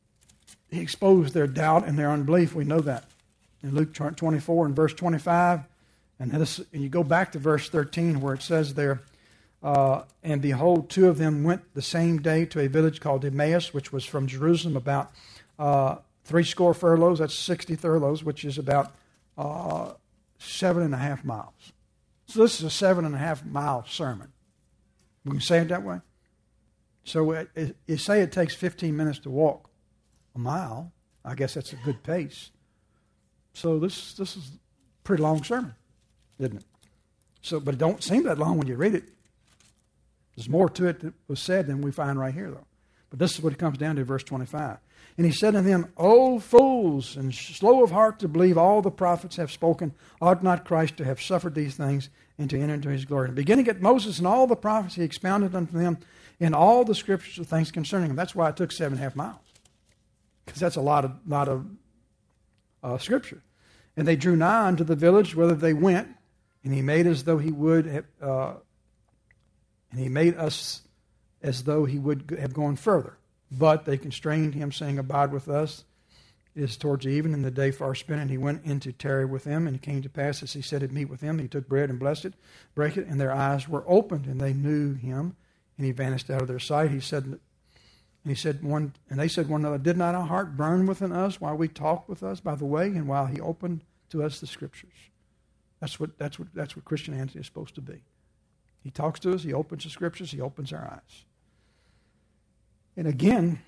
he exposed their doubt and their unbelief. We know that. In Luke twenty-four and verse twenty-five, and, this, and you go back to verse thirteen where it says there, uh, and behold, two of them went the same day to a village called Emmaus, which was from Jerusalem about uh, three score furlongs, that's sixty furlongs, which is about uh, seven and a half miles. So this is a seven and a half mile sermon. We can say it that way. So it, it, you say it takes fifteen minutes to walk a mile. I guess that's a good pace. So this this is a pretty long sermon, isn't it? So, but it don't seem that long when you read it. There's more to it that was said than we find right here, though. But this is what it comes down to, verse twenty-five. And he said to them, O fools, and slow of heart to believe all the prophets have spoken, ought not Christ to have suffered these things and to enter into his glory? And beginning at Moses and all the prophets, he expounded unto them in all the scriptures of things concerning him. That's why it took seven and a half miles. Because that's a lot of lot of uh, scripture. And they drew nigh unto the village whither they went, and he made as though he would have, uh, and he made us as though he would have gone further. But they constrained him, saying, Abide with us. It is towards even, and the day far spent, and he went in to tarry with them. And it came to pass, as he said at meat with them, he took bread and blessed it, brake it, and their eyes were opened, and they knew him, and he vanished out of their sight. He said, and he said one, and they said one another, Did not our heart burn within us while we talked with us by the way, and while he opened to us the scriptures? That's what that's what that's what Christianity is supposed to be. He talks to us, he opens the scriptures, he opens our eyes. And again,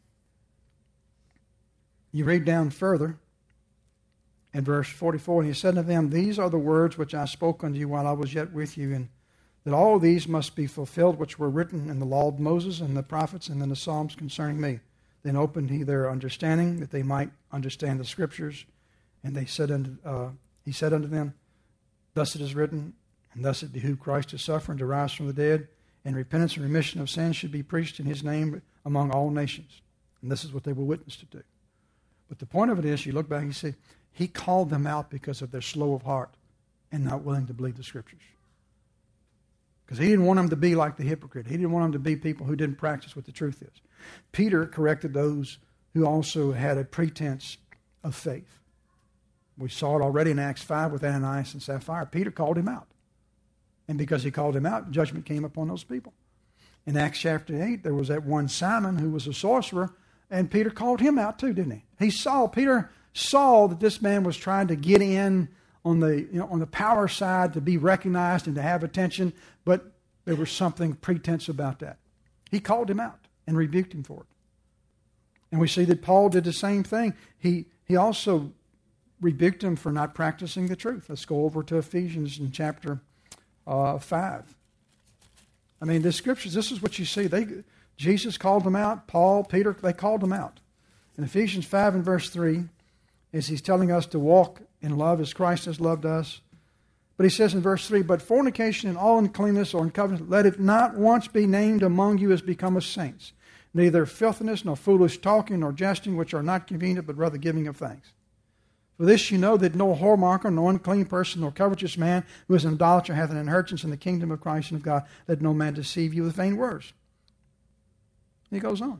you read down further in verse forty-four, and he said to them, These are the words which I spoke unto you while I was yet with you, and that all these must be fulfilled which were written in the law of Moses and the prophets and in the Psalms concerning me. Then opened he their understanding, that they might understand the scriptures. And they said unto, uh, he said unto them, Thus it is written, and thus it behooved Christ to suffer and to rise from the dead, and repentance and remission of sins should be preached in his name among all nations. And this is what they were witness to do. But the point of it is, you look back and you see, he called them out because of their slow of heart and not willing to believe the scriptures. Because he didn't want them to be like the hypocrite. He didn't want them to be people who didn't practice what the truth is. Peter corrected those who also had a pretense of faith. We saw it already in Acts five with Ananias and Sapphira. Peter called him out. And because he called him out, judgment came upon those people. In Acts chapter eight, there was that one Simon who was a sorcerer, and Peter called him out too, didn't he? He saw, Peter saw that this man was trying to get in on the, you know, on the power side to be recognized and to have attention, but there was something pretense about that. He called him out and rebuked him for it. And we see that Paul did the same thing. He he also rebuked him for not practicing the truth. Let's go over to Ephesians in chapter uh, five. I mean, the scriptures, this is what you see. They Jesus called them out. Paul, Peter, they called them out. In Ephesians five and verse three, as he's telling us to walk in love as Christ has loved us. But he says in verse three, but fornication and all uncleanness or uncovetousness, let it not once be named among you as becometh saints. Neither filthiness, nor foolish talking, nor jesting, which are not convenient, but rather giving of thanks. For this you know that no whoremonger, no unclean person, nor covetous man who is an idolater hath an inheritance in the kingdom of Christ and of God. Let no man deceive you with vain words. He goes on.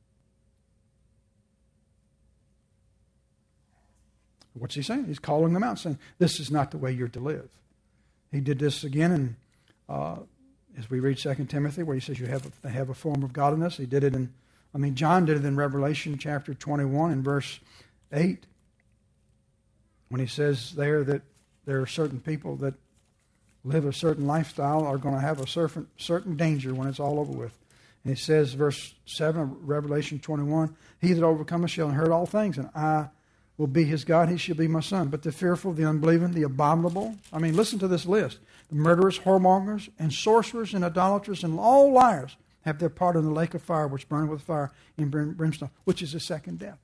What's he saying? He's calling them out, saying, this is not the way you're to live. He did this again in, uh, as we read Second Timothy, where he says you have a, have a form of godliness. He did it in, I mean, John did it in Revelation chapter twenty-one and verse eight, when he says there that there are certain people that live a certain lifestyle are going to have a certain, certain danger when it's all over with. And he says, verse seven of Revelation twenty-one, he that overcometh shall inherit all things, and I will be his God, he shall be my son. But the fearful, the unbelieving, the abominable, I mean, listen to this list. The murderers, whoremongers, and sorcerers, and idolaters, and all liars have their part in the lake of fire, which burneth with fire and brimstone, which is the second death.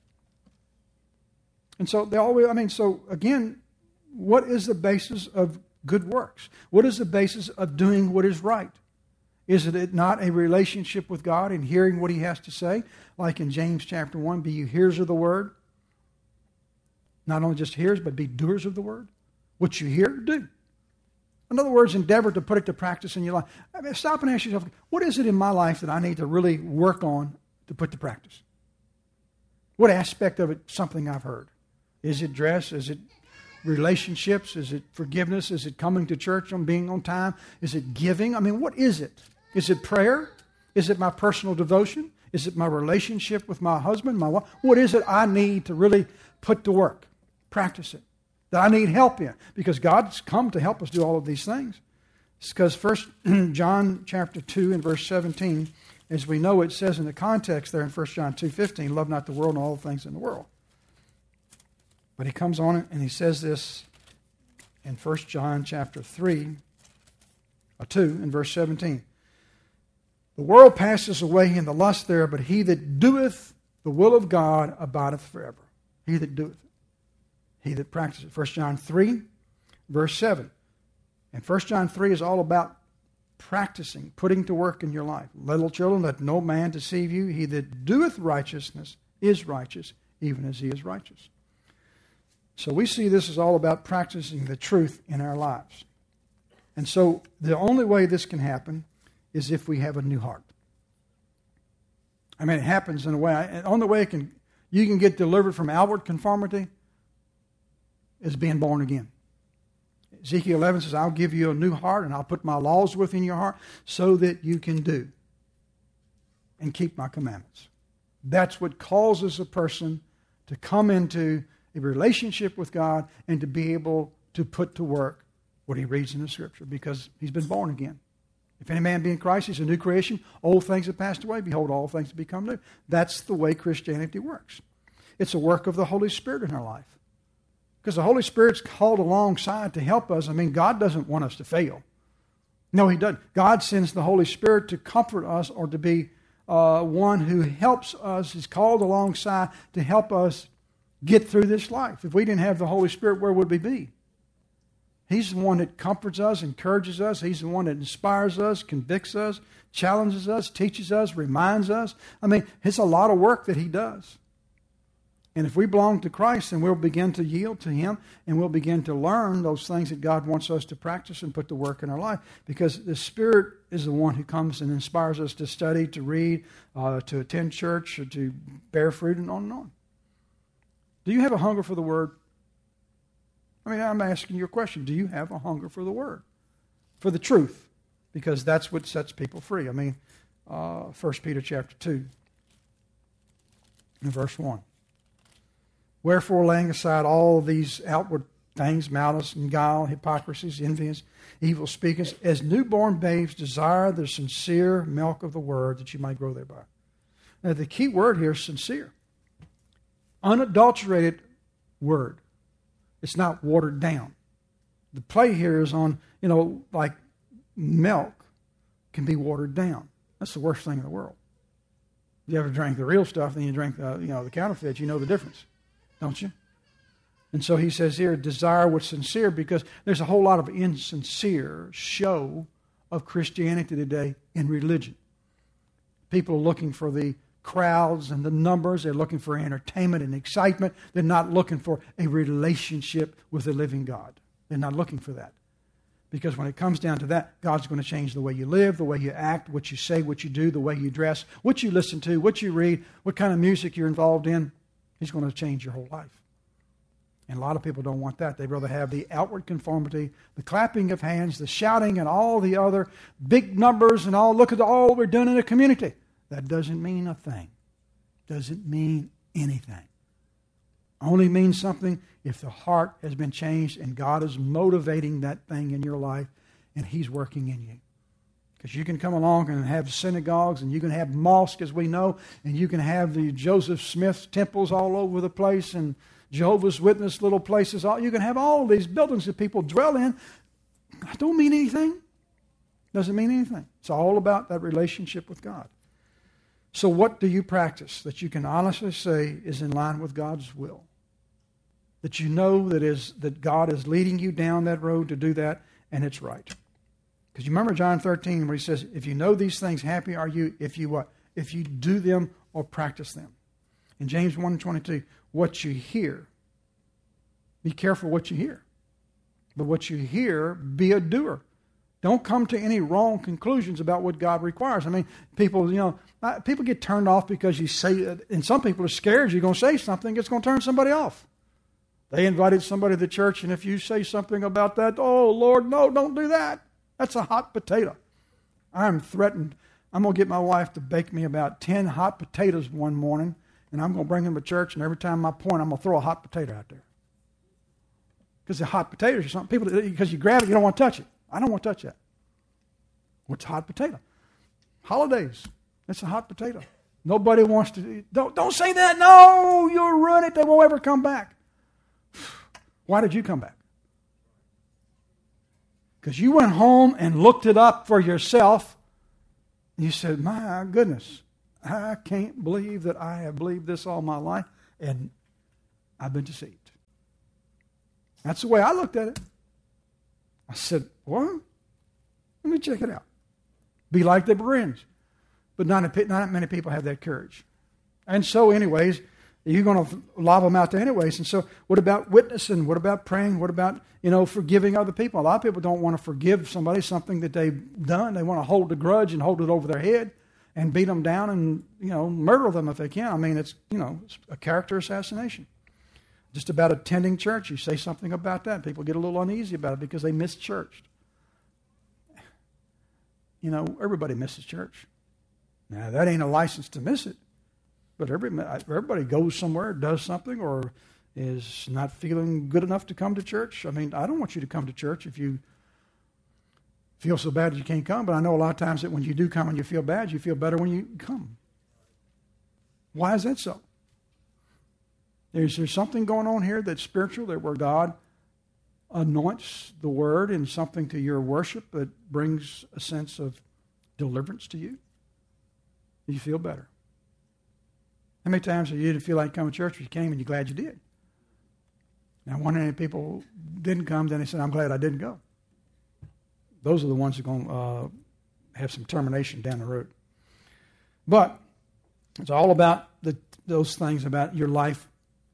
And so they always, I mean, so again, what is the basis of good works? What is the basis of doing what is right? Is it not a relationship with God and hearing what he has to say? Like in James chapter one, be you hearers of the word. Not only just hearers, but be doers of the word. What you hear, do. In other words, endeavor to put it to practice in your life. I mean, stop and ask yourself, what is it in my life that I need to really work on to put to practice? What aspect of it something I've heard? Is it dress? Is it relationships? Is it forgiveness? Is it coming to church on being on time? Is it giving? I mean, what is it? Is it prayer? Is it my personal devotion? Is it my relationship with my husband, my wife? What is it I need to really put to work? Practice it. That I need help in. Because God's come to help us do all of these things. It's because First John chapter two and verse seventeen, as we know, it says in the context there in First John two fifteen, love not the world and all the things in the world. But he comes on and he says this in First John chapter three, or two, and verse seventeen. The world passes away in the lust thereof, but he that doeth the will of God abideth forever. He that doeth it. He that practices it. First John three, verse seven. And First John three is all about practicing, putting to work in your life. Little children, let no man deceive you. He that doeth righteousness is righteous, even as he is righteous. So we see this is all about practicing the truth in our lives. And so the only way this can happen is if we have a new heart. I mean, it happens in a way. And on the way it can, you can get delivered from outward conformity is being born again. Ezekiel eleven says, I'll give you a new heart and I'll put my laws within your heart so that you can do and keep my commandments. That's what causes a person to come into a relationship with God and to be able to put to work what he reads in the Scripture because he's been born again. If any man be in Christ, he's a new creation. Old things have passed away. Behold, all things have become new. That's the way Christianity works. It's a work of the Holy Spirit in our life. Because the Holy Spirit's called alongside to help us. I mean, God doesn't want us to fail. No, he doesn't. God sends the Holy Spirit to comfort us or to be uh, one who helps us. He's called alongside to help us get through this life. If we didn't have the Holy Spirit, where would we be? He's the one that comforts us, encourages us. He's the one that inspires us, convicts us, challenges us, teaches us, reminds us. I mean, it's a lot of work that he does. And if we belong to Christ, then we'll begin to yield to Him, and we'll begin to learn those things that God wants us to practice and put to work in our life. Because the Spirit is the one who comes and inspires us to study, to read, uh, to attend church, or to bear fruit, and on and on. Do you have a hunger for the Word? I mean, I'm asking you a question. Do you have a hunger for the Word? For the truth? Because that's what sets people free. I mean, uh, First Peter chapter two, and verse one. Wherefore, laying aside all these outward things, malice and guile, hypocrisies, envies, evil speakings, as newborn babes desire the sincere milk of the Word, that you might grow thereby. Now, the key word here is sincere. Unadulterated Word. It's not watered down. The play here is on, you know, like milk can be watered down. That's the worst thing in the world. If you ever drank the real stuff, then you drink the, you know, the counterfeit, you know the difference. Don't you? And so he says here, desire what's sincere, because there's a whole lot of insincere show of Christianity today in religion. People are looking for the crowds and the numbers. They're looking for entertainment and excitement. They're not looking for a relationship with the living God. They're not looking for that. Because when it comes down to that, God's going to change the way you live, the way you act, what you say, what you do, the way you dress, what you listen to, what you read, what kind of music you're involved in. He's going to change your whole life. And a lot of people don't want that. They'd rather have the outward conformity, the clapping of hands, the shouting, and all the other big numbers, and all, look at all we're doing in the community. That doesn't mean a thing. Doesn't mean anything. Only means something if the heart has been changed and God is motivating that thing in your life and He's working in you. Because you can come along and have synagogues, and you can have mosques, as we know, and you can have the Joseph Smith temples all over the place, and Jehovah's Witness little places. You can have all these buildings that people dwell in. That don't mean anything. Doesn't mean anything. It's all about that relationship with God. So what do you practice that you can honestly say is in line with God's will? That you know that is that God is leading you down that road to do that, and it's right. Because you remember John thirteen where He says, if you know these things, happy are you if you what? If you do them or practice them. In James one and twenty-two, what you hear, be careful what you hear. But what you hear, be a doer. Don't come to any wrong conclusions about what God requires. I mean, people, you know, people get turned off because you say, and some people are scared you're going to say something that's going to turn somebody off. They invited somebody to the church, and if you say something about that, oh, Lord, no, don't do that. That's a hot potato. I'm threatened. I'm going to get my wife to bake me about ten hot potatoes one morning, and I'm going to bring them to church, and every time I point, I'm going to throw a hot potato out there. Because the hot potatoes are something, people, because you grab it, you don't want to touch it. I don't want to touch that. What's a hot potato? Holidays. It's a hot potato. Nobody wants to, don't, don't say that. No, you'll ruin it. They won't ever come back. Why did you come back? Because you went home and looked it up for yourself. You said, my goodness, I can't believe that I have believed this all my life, and I've been deceived. That's the way I looked at it. I said, what? Let me check it out. Be like the Bereans. But not, not many people have that courage. And so anyways, you're going to lob them out there anyways. And so what about witnessing? What about praying? What about, you know, forgiving other people? A lot of people don't want to forgive somebody something that they've done. They want to hold the grudge and hold it over their head and beat them down and, you know, murder them if they can. I mean, it's, you know, it's a character assassination. Just about attending church, you say something about that. People get a little uneasy about it because they miss church. You know, everybody misses church. Now, that ain't a license to miss it. But everybody, everybody goes somewhere, does something, or is not feeling good enough to come to church. I mean, I don't want you to come to church if you feel so bad that you can't come. But I know a lot of times that when you do come and you feel bad, you feel better when you come. Why is that so? Is there something going on here that's spiritual, that where God anoints the word and something to your worship that brings a sense of deliverance to you? You feel better. How many times have you didn't feel like coming to church, but you came and you're glad you did? Now, one of the people didn't come, then they said, I'm glad I didn't go. Those are the ones that are going to uh, have some termination down the road. But it's all about the, those things about your life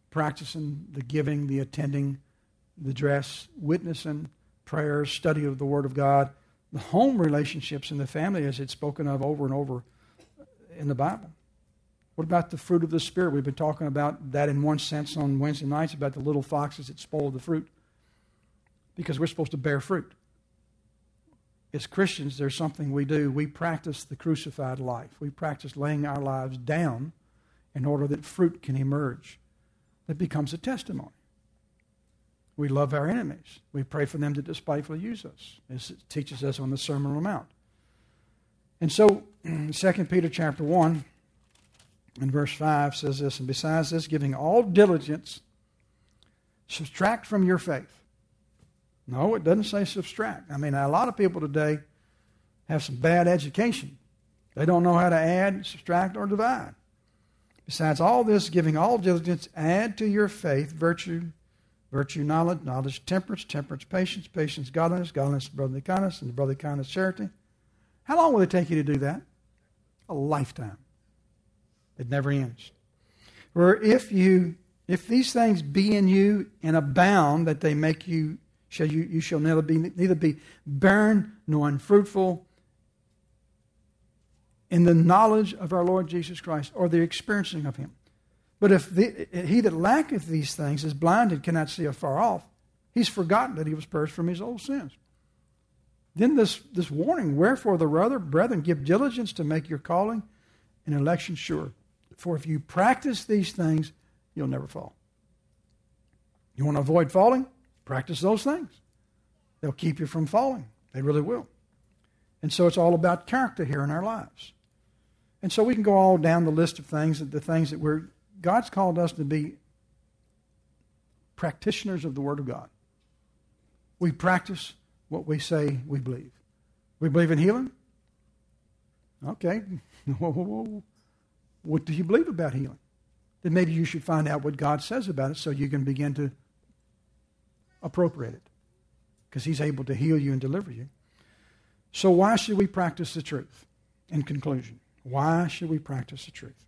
practicing the giving, the attending, the dress, witnessing, prayers, study of the Word of God, the home relationships in the family as it's spoken of over and over in the Bible. What about the fruit of the Spirit? We've been talking about that in one sense on Wednesday nights, about the little foxes that spoil the fruit, because we're supposed to bear fruit. As Christians, there's something we do. We practice the crucified life. We practice laying our lives down in order that fruit can emerge that becomes a testimony. We love our enemies. We pray for them to despitefully use us, as it teaches us on the Sermon on the Mount. And so, Second Peter chapter one, and verse five says this, and besides this, giving all diligence, subtract from your faith. No, it doesn't say subtract. I mean, a lot of people today have some bad education. They don't know how to add, subtract, or divide. Besides all this, giving all diligence, add to your faith virtue, virtue knowledge, knowledge temperance, temperance patience, patience godliness, godliness brotherly kindness, and brotherly kindness charity. How long will it take you to do that? A lifetime. It never ends. For if you, if these things be in you and abound, that they make you, shall you, you shall neither be neither be barren nor unfruitful in the knowledge of our Lord Jesus Christ, or the experiencing of Him. But if the, he that lacketh these things is blinded, cannot see afar off, he's forgotten that he was purged from his old sins. Then this, this warning, wherefore the rather, brethren, give diligence to make your calling and election sure. For if you practice these things, you'll never fall. You want to avoid falling? Practice those things. They'll keep you from falling. They really will. And so it's all about character here in our lives. And so we can go all down the list of things, the things that we're, God's called us to be practitioners of the Word of God. We practice what we say we believe. We believe in healing? Okay. What do you believe about healing? Then maybe you should find out what God says about it so you can begin to appropriate it, because He's able to heal you and deliver you. So why should we practice the truth? In conclusion, why should we practice the truth?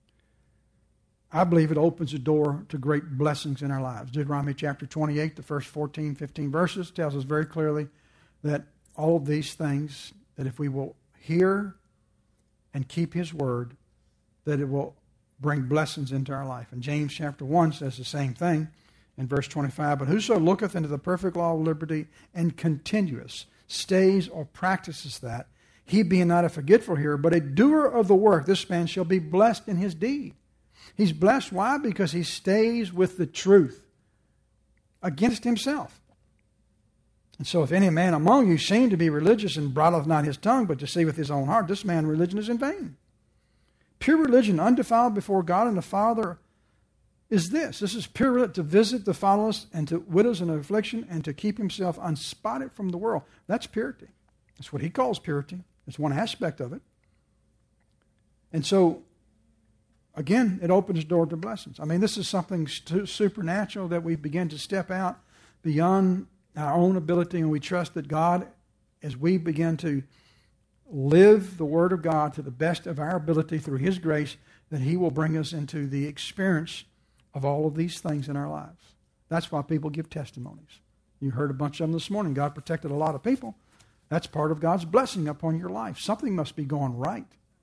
I believe it opens a door to great blessings in our lives. Deuteronomy chapter twenty-eight, the first fourteen, fifteen verses tells us very clearly that all of these things, that if we will hear and keep His word, that it will bring blessings into our life. And James chapter one says the same thing in verse twenty-five. But whoso looketh into the perfect law of liberty and continuous, stays or practices that, he being not a forgetful hearer, but a doer of the work, this man shall be blessed in his deed. He's blessed. Why? Because he stays with the truth against himself. And so if any man among you seem to be religious and bridleth not his tongue, but deceiveth his own heart, this man religion is in vain. Pure religion, undefiled before God and the Father, is this. This is pure religion, to visit the fatherless and to widows in affliction and to keep himself unspotted from the world. That's purity. That's what he calls purity. It's one aspect of it. And so, again, it opens the door to blessings. I mean, this is something supernatural that we begin to step out beyond our own ability, and we trust that God, as we begin to live the Word of God to the best of our ability through His grace, that He will bring us into the experience of all of these things in our lives. That's why people give testimonies. You heard a bunch of them this morning. God protected a lot of people. That's part of God's blessing upon your life. Something must be going right.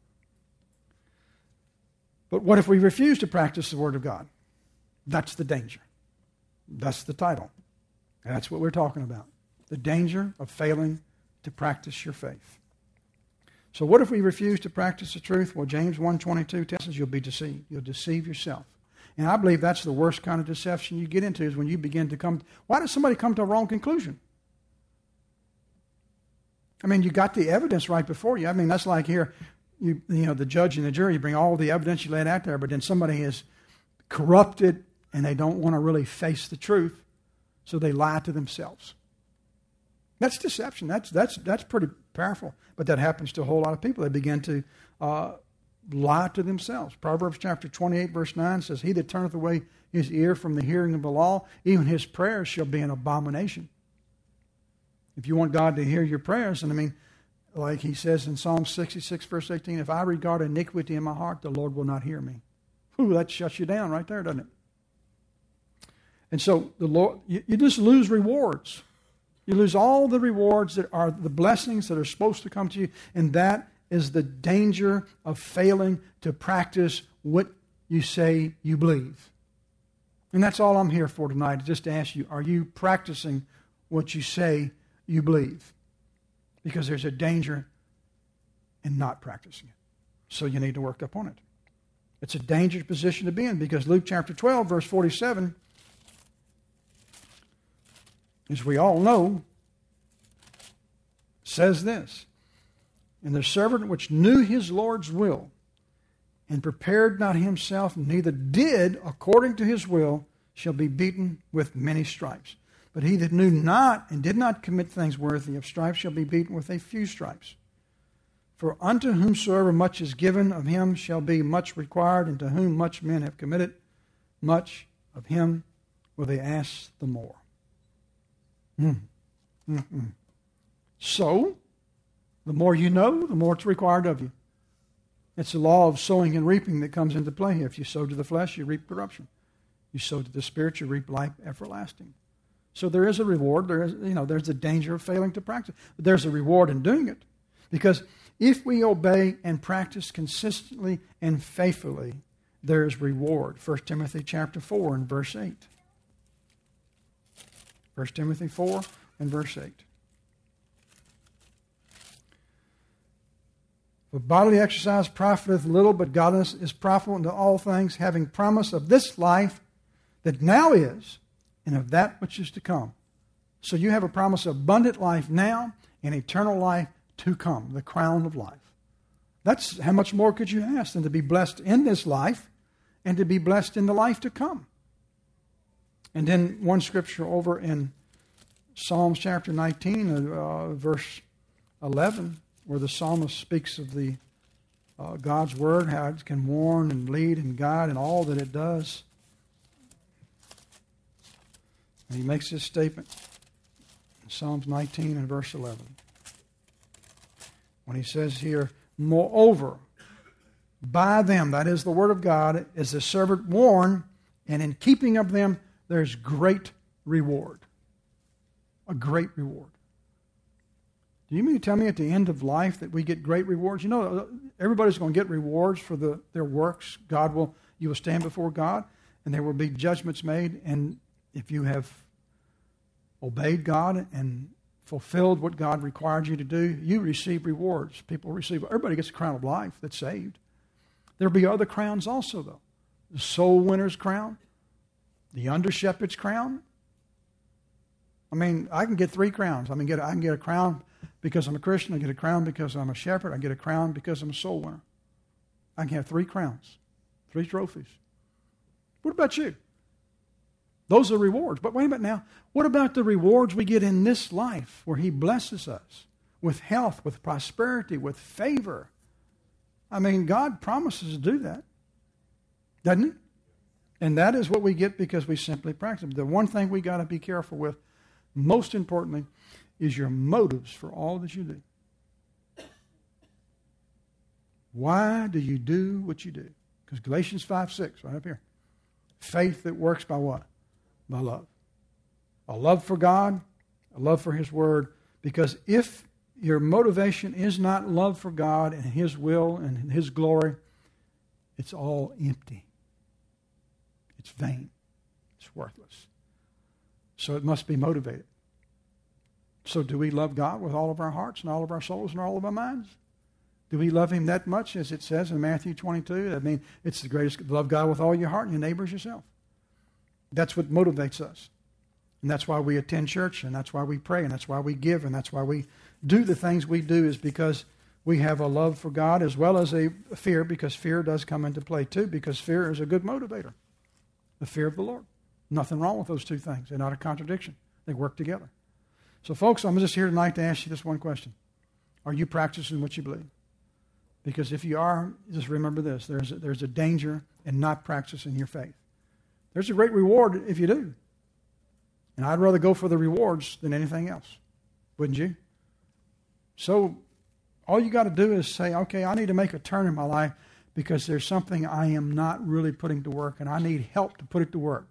But what if we refuse to practice the Word of God? That's the danger. That's the title. That's what we're talking about. The danger of failing to practice your faith. So what if we refuse to practice the truth? Well, James one twenty-two tells us you'll be deceived. You'll deceive yourself. And I believe that's the worst kind of deception you get into, is when you begin to come... Why does somebody come to a wrong conclusion? I mean, you got the evidence right before you. I mean, that's like here, you, you know, the judge and the jury, you bring all the evidence, you lay it out there, but then somebody is corrupted and they don't want to really face the truth, so they lie to themselves. That's deception. That's that's that's pretty powerful. But that happens to a whole lot of people. They begin to uh, lie to themselves. Proverbs chapter twenty-eight, verse nine says, he that turneth away his ear from the hearing of the law, even his prayers shall be an abomination. If you want God to hear your prayers, and I mean, like he says in Psalm sixty-six, verse eighteen, if I regard iniquity in my heart, the Lord will not hear me. Ooh, that shuts you down right there, doesn't it? And so the Lord, you, you just lose rewards. You lose all the rewards that are the blessings that are supposed to come to you. And that is the danger of failing to practice what you say you believe. And that's all I'm here for tonight, is just to ask you, are you practicing what you say you believe? Because there's a danger in not practicing it. So you need to work up on it. It's a dangerous position to be in, because Luke chapter twelve, verse forty-seven, as we all know, says this: "And the servant which knew his Lord's will, and prepared not himself, neither did according to his will, shall be beaten with many stripes. But he that knew not, and did not commit things worthy of stripes, shall be beaten with a few stripes. For unto whomsoever much is given, of him shall be much required, and to whom much men have committed, much of him will they ask the more." Mm. Mm-mm. So, the more you know, the more it's required of you. It's the law of sowing and reaping that comes into play here. If you sow to the flesh, you reap corruption. You sow to the Spirit, you reap life everlasting. So there is a reward. There is, you know, there's a danger of failing to practice. But there's a reward in doing it. Because if we obey and practice consistently and faithfully, there is reward. First Timothy chapter four and verse eight. First Timothy four and verse eight. "For bodily exercise profiteth little, but godliness is profitable unto all things, having promise of this life that now is, and of that which is to come." So you have a promise of abundant life now and eternal life to come, the crown of life. That's how much more could you ask than to be blessed in this life and to be blessed in the life to come. And then one scripture over in Psalms chapter nineteen, uh, verse eleven, where the psalmist speaks of the uh, God's word, how it can warn and lead and guide and all that it does. And he makes this statement in Psalms nineteen and verse eleven. When he says here, "Moreover, by them," that is the word of God, "is the servant warned, and in keeping of them there's great reward." A great reward. Do you mean to tell me at the end of life that we get great rewards? You know, everybody's going to get rewards for the, their works. God will, you will stand before God, and there will be judgments made. And if you have obeyed God and fulfilled what God required you to do, you receive rewards. People receive, everybody gets a crown of life that's saved. There'll be other crowns also, though. The soul winner's crown, the under shepherd's crown. I mean, I can get three crowns. I mean, get I can get a crown because I'm a Christian. I get a crown because I'm a shepherd. I get a crown because I'm a soul winner. I can have three crowns, three trophies. What about you? Those are rewards. But wait a minute now. What about the rewards we get in this life where He blesses us with health, with prosperity, with favor? I mean, God promises to do that, doesn't He? And that is what we get because we simply practice. The one thing we got to be careful with, most importantly, is your motives for all that you do. Why do you do what you do? Because Galatians five six, right up here. Faith that works by what? By love. A love for God, a love for His Word. Because if your motivation is not love for God and His will and His glory, it's all empty. It's vain. It's worthless. So it must be motivated. So do we love God with all of our hearts and all of our souls and all of our minds? Do we love Him that much, as it says in Matthew twenty-two? I mean, it's the greatest. Love God with all your heart and your neighbor as yourself. That's what motivates us. And that's why we attend church, and that's why we pray, and that's why we give, and that's why we do the things we do, is because we have a love for God as well as a fear, because fear does come into play too, because fear is a good motivator. The fear of the Lord. Nothing wrong with those two things. They're not a contradiction. They work together. So, folks, I'm just here tonight to ask you this one question. Are you practicing what you believe? Because if you are, just remember this. There's a, there's a danger in not practicing your faith. There's a great reward if you do. And I'd rather go for the rewards than anything else. Wouldn't you? So, all you got to do is say, okay, I need to make a turn in my life because there's something I am not really putting to work, and I need help to put it to work.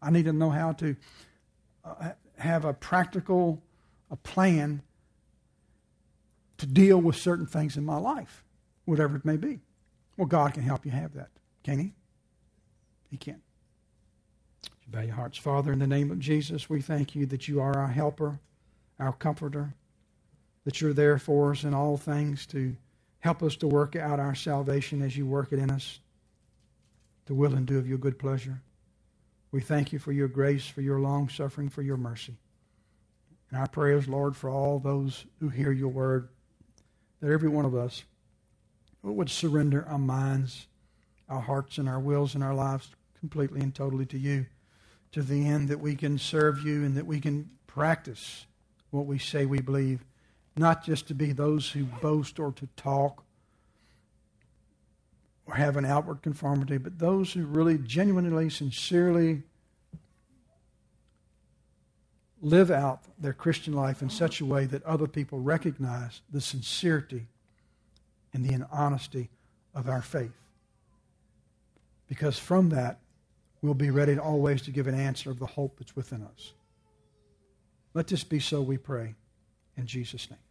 I need to know how to uh, have a practical a plan to deal with certain things in my life, whatever it may be. Well, God can help you have that. Can He? He can. You bow your hearts. Father, in the name of Jesus, we thank you that you are our helper, our comforter, that you're there for us in all things to help us to work out our salvation as you work it in us, to will and do of your good pleasure. We thank you for your grace, for your long suffering, for your mercy. And our prayers, Lord, for all those who hear your word, that every one of us would surrender our minds, our hearts, and our wills and our lives completely and totally to you, to the end that we can serve you and that we can practice what we say we believe, not just to be those who boast or to talk or have an outward conformity, but those who really genuinely, sincerely live out their Christian life in such a way that other people recognize the sincerity and the honesty of our faith. Because from that, we'll be ready always to give an answer of the hope that's within us. Let this be so, we pray, in Jesus' name.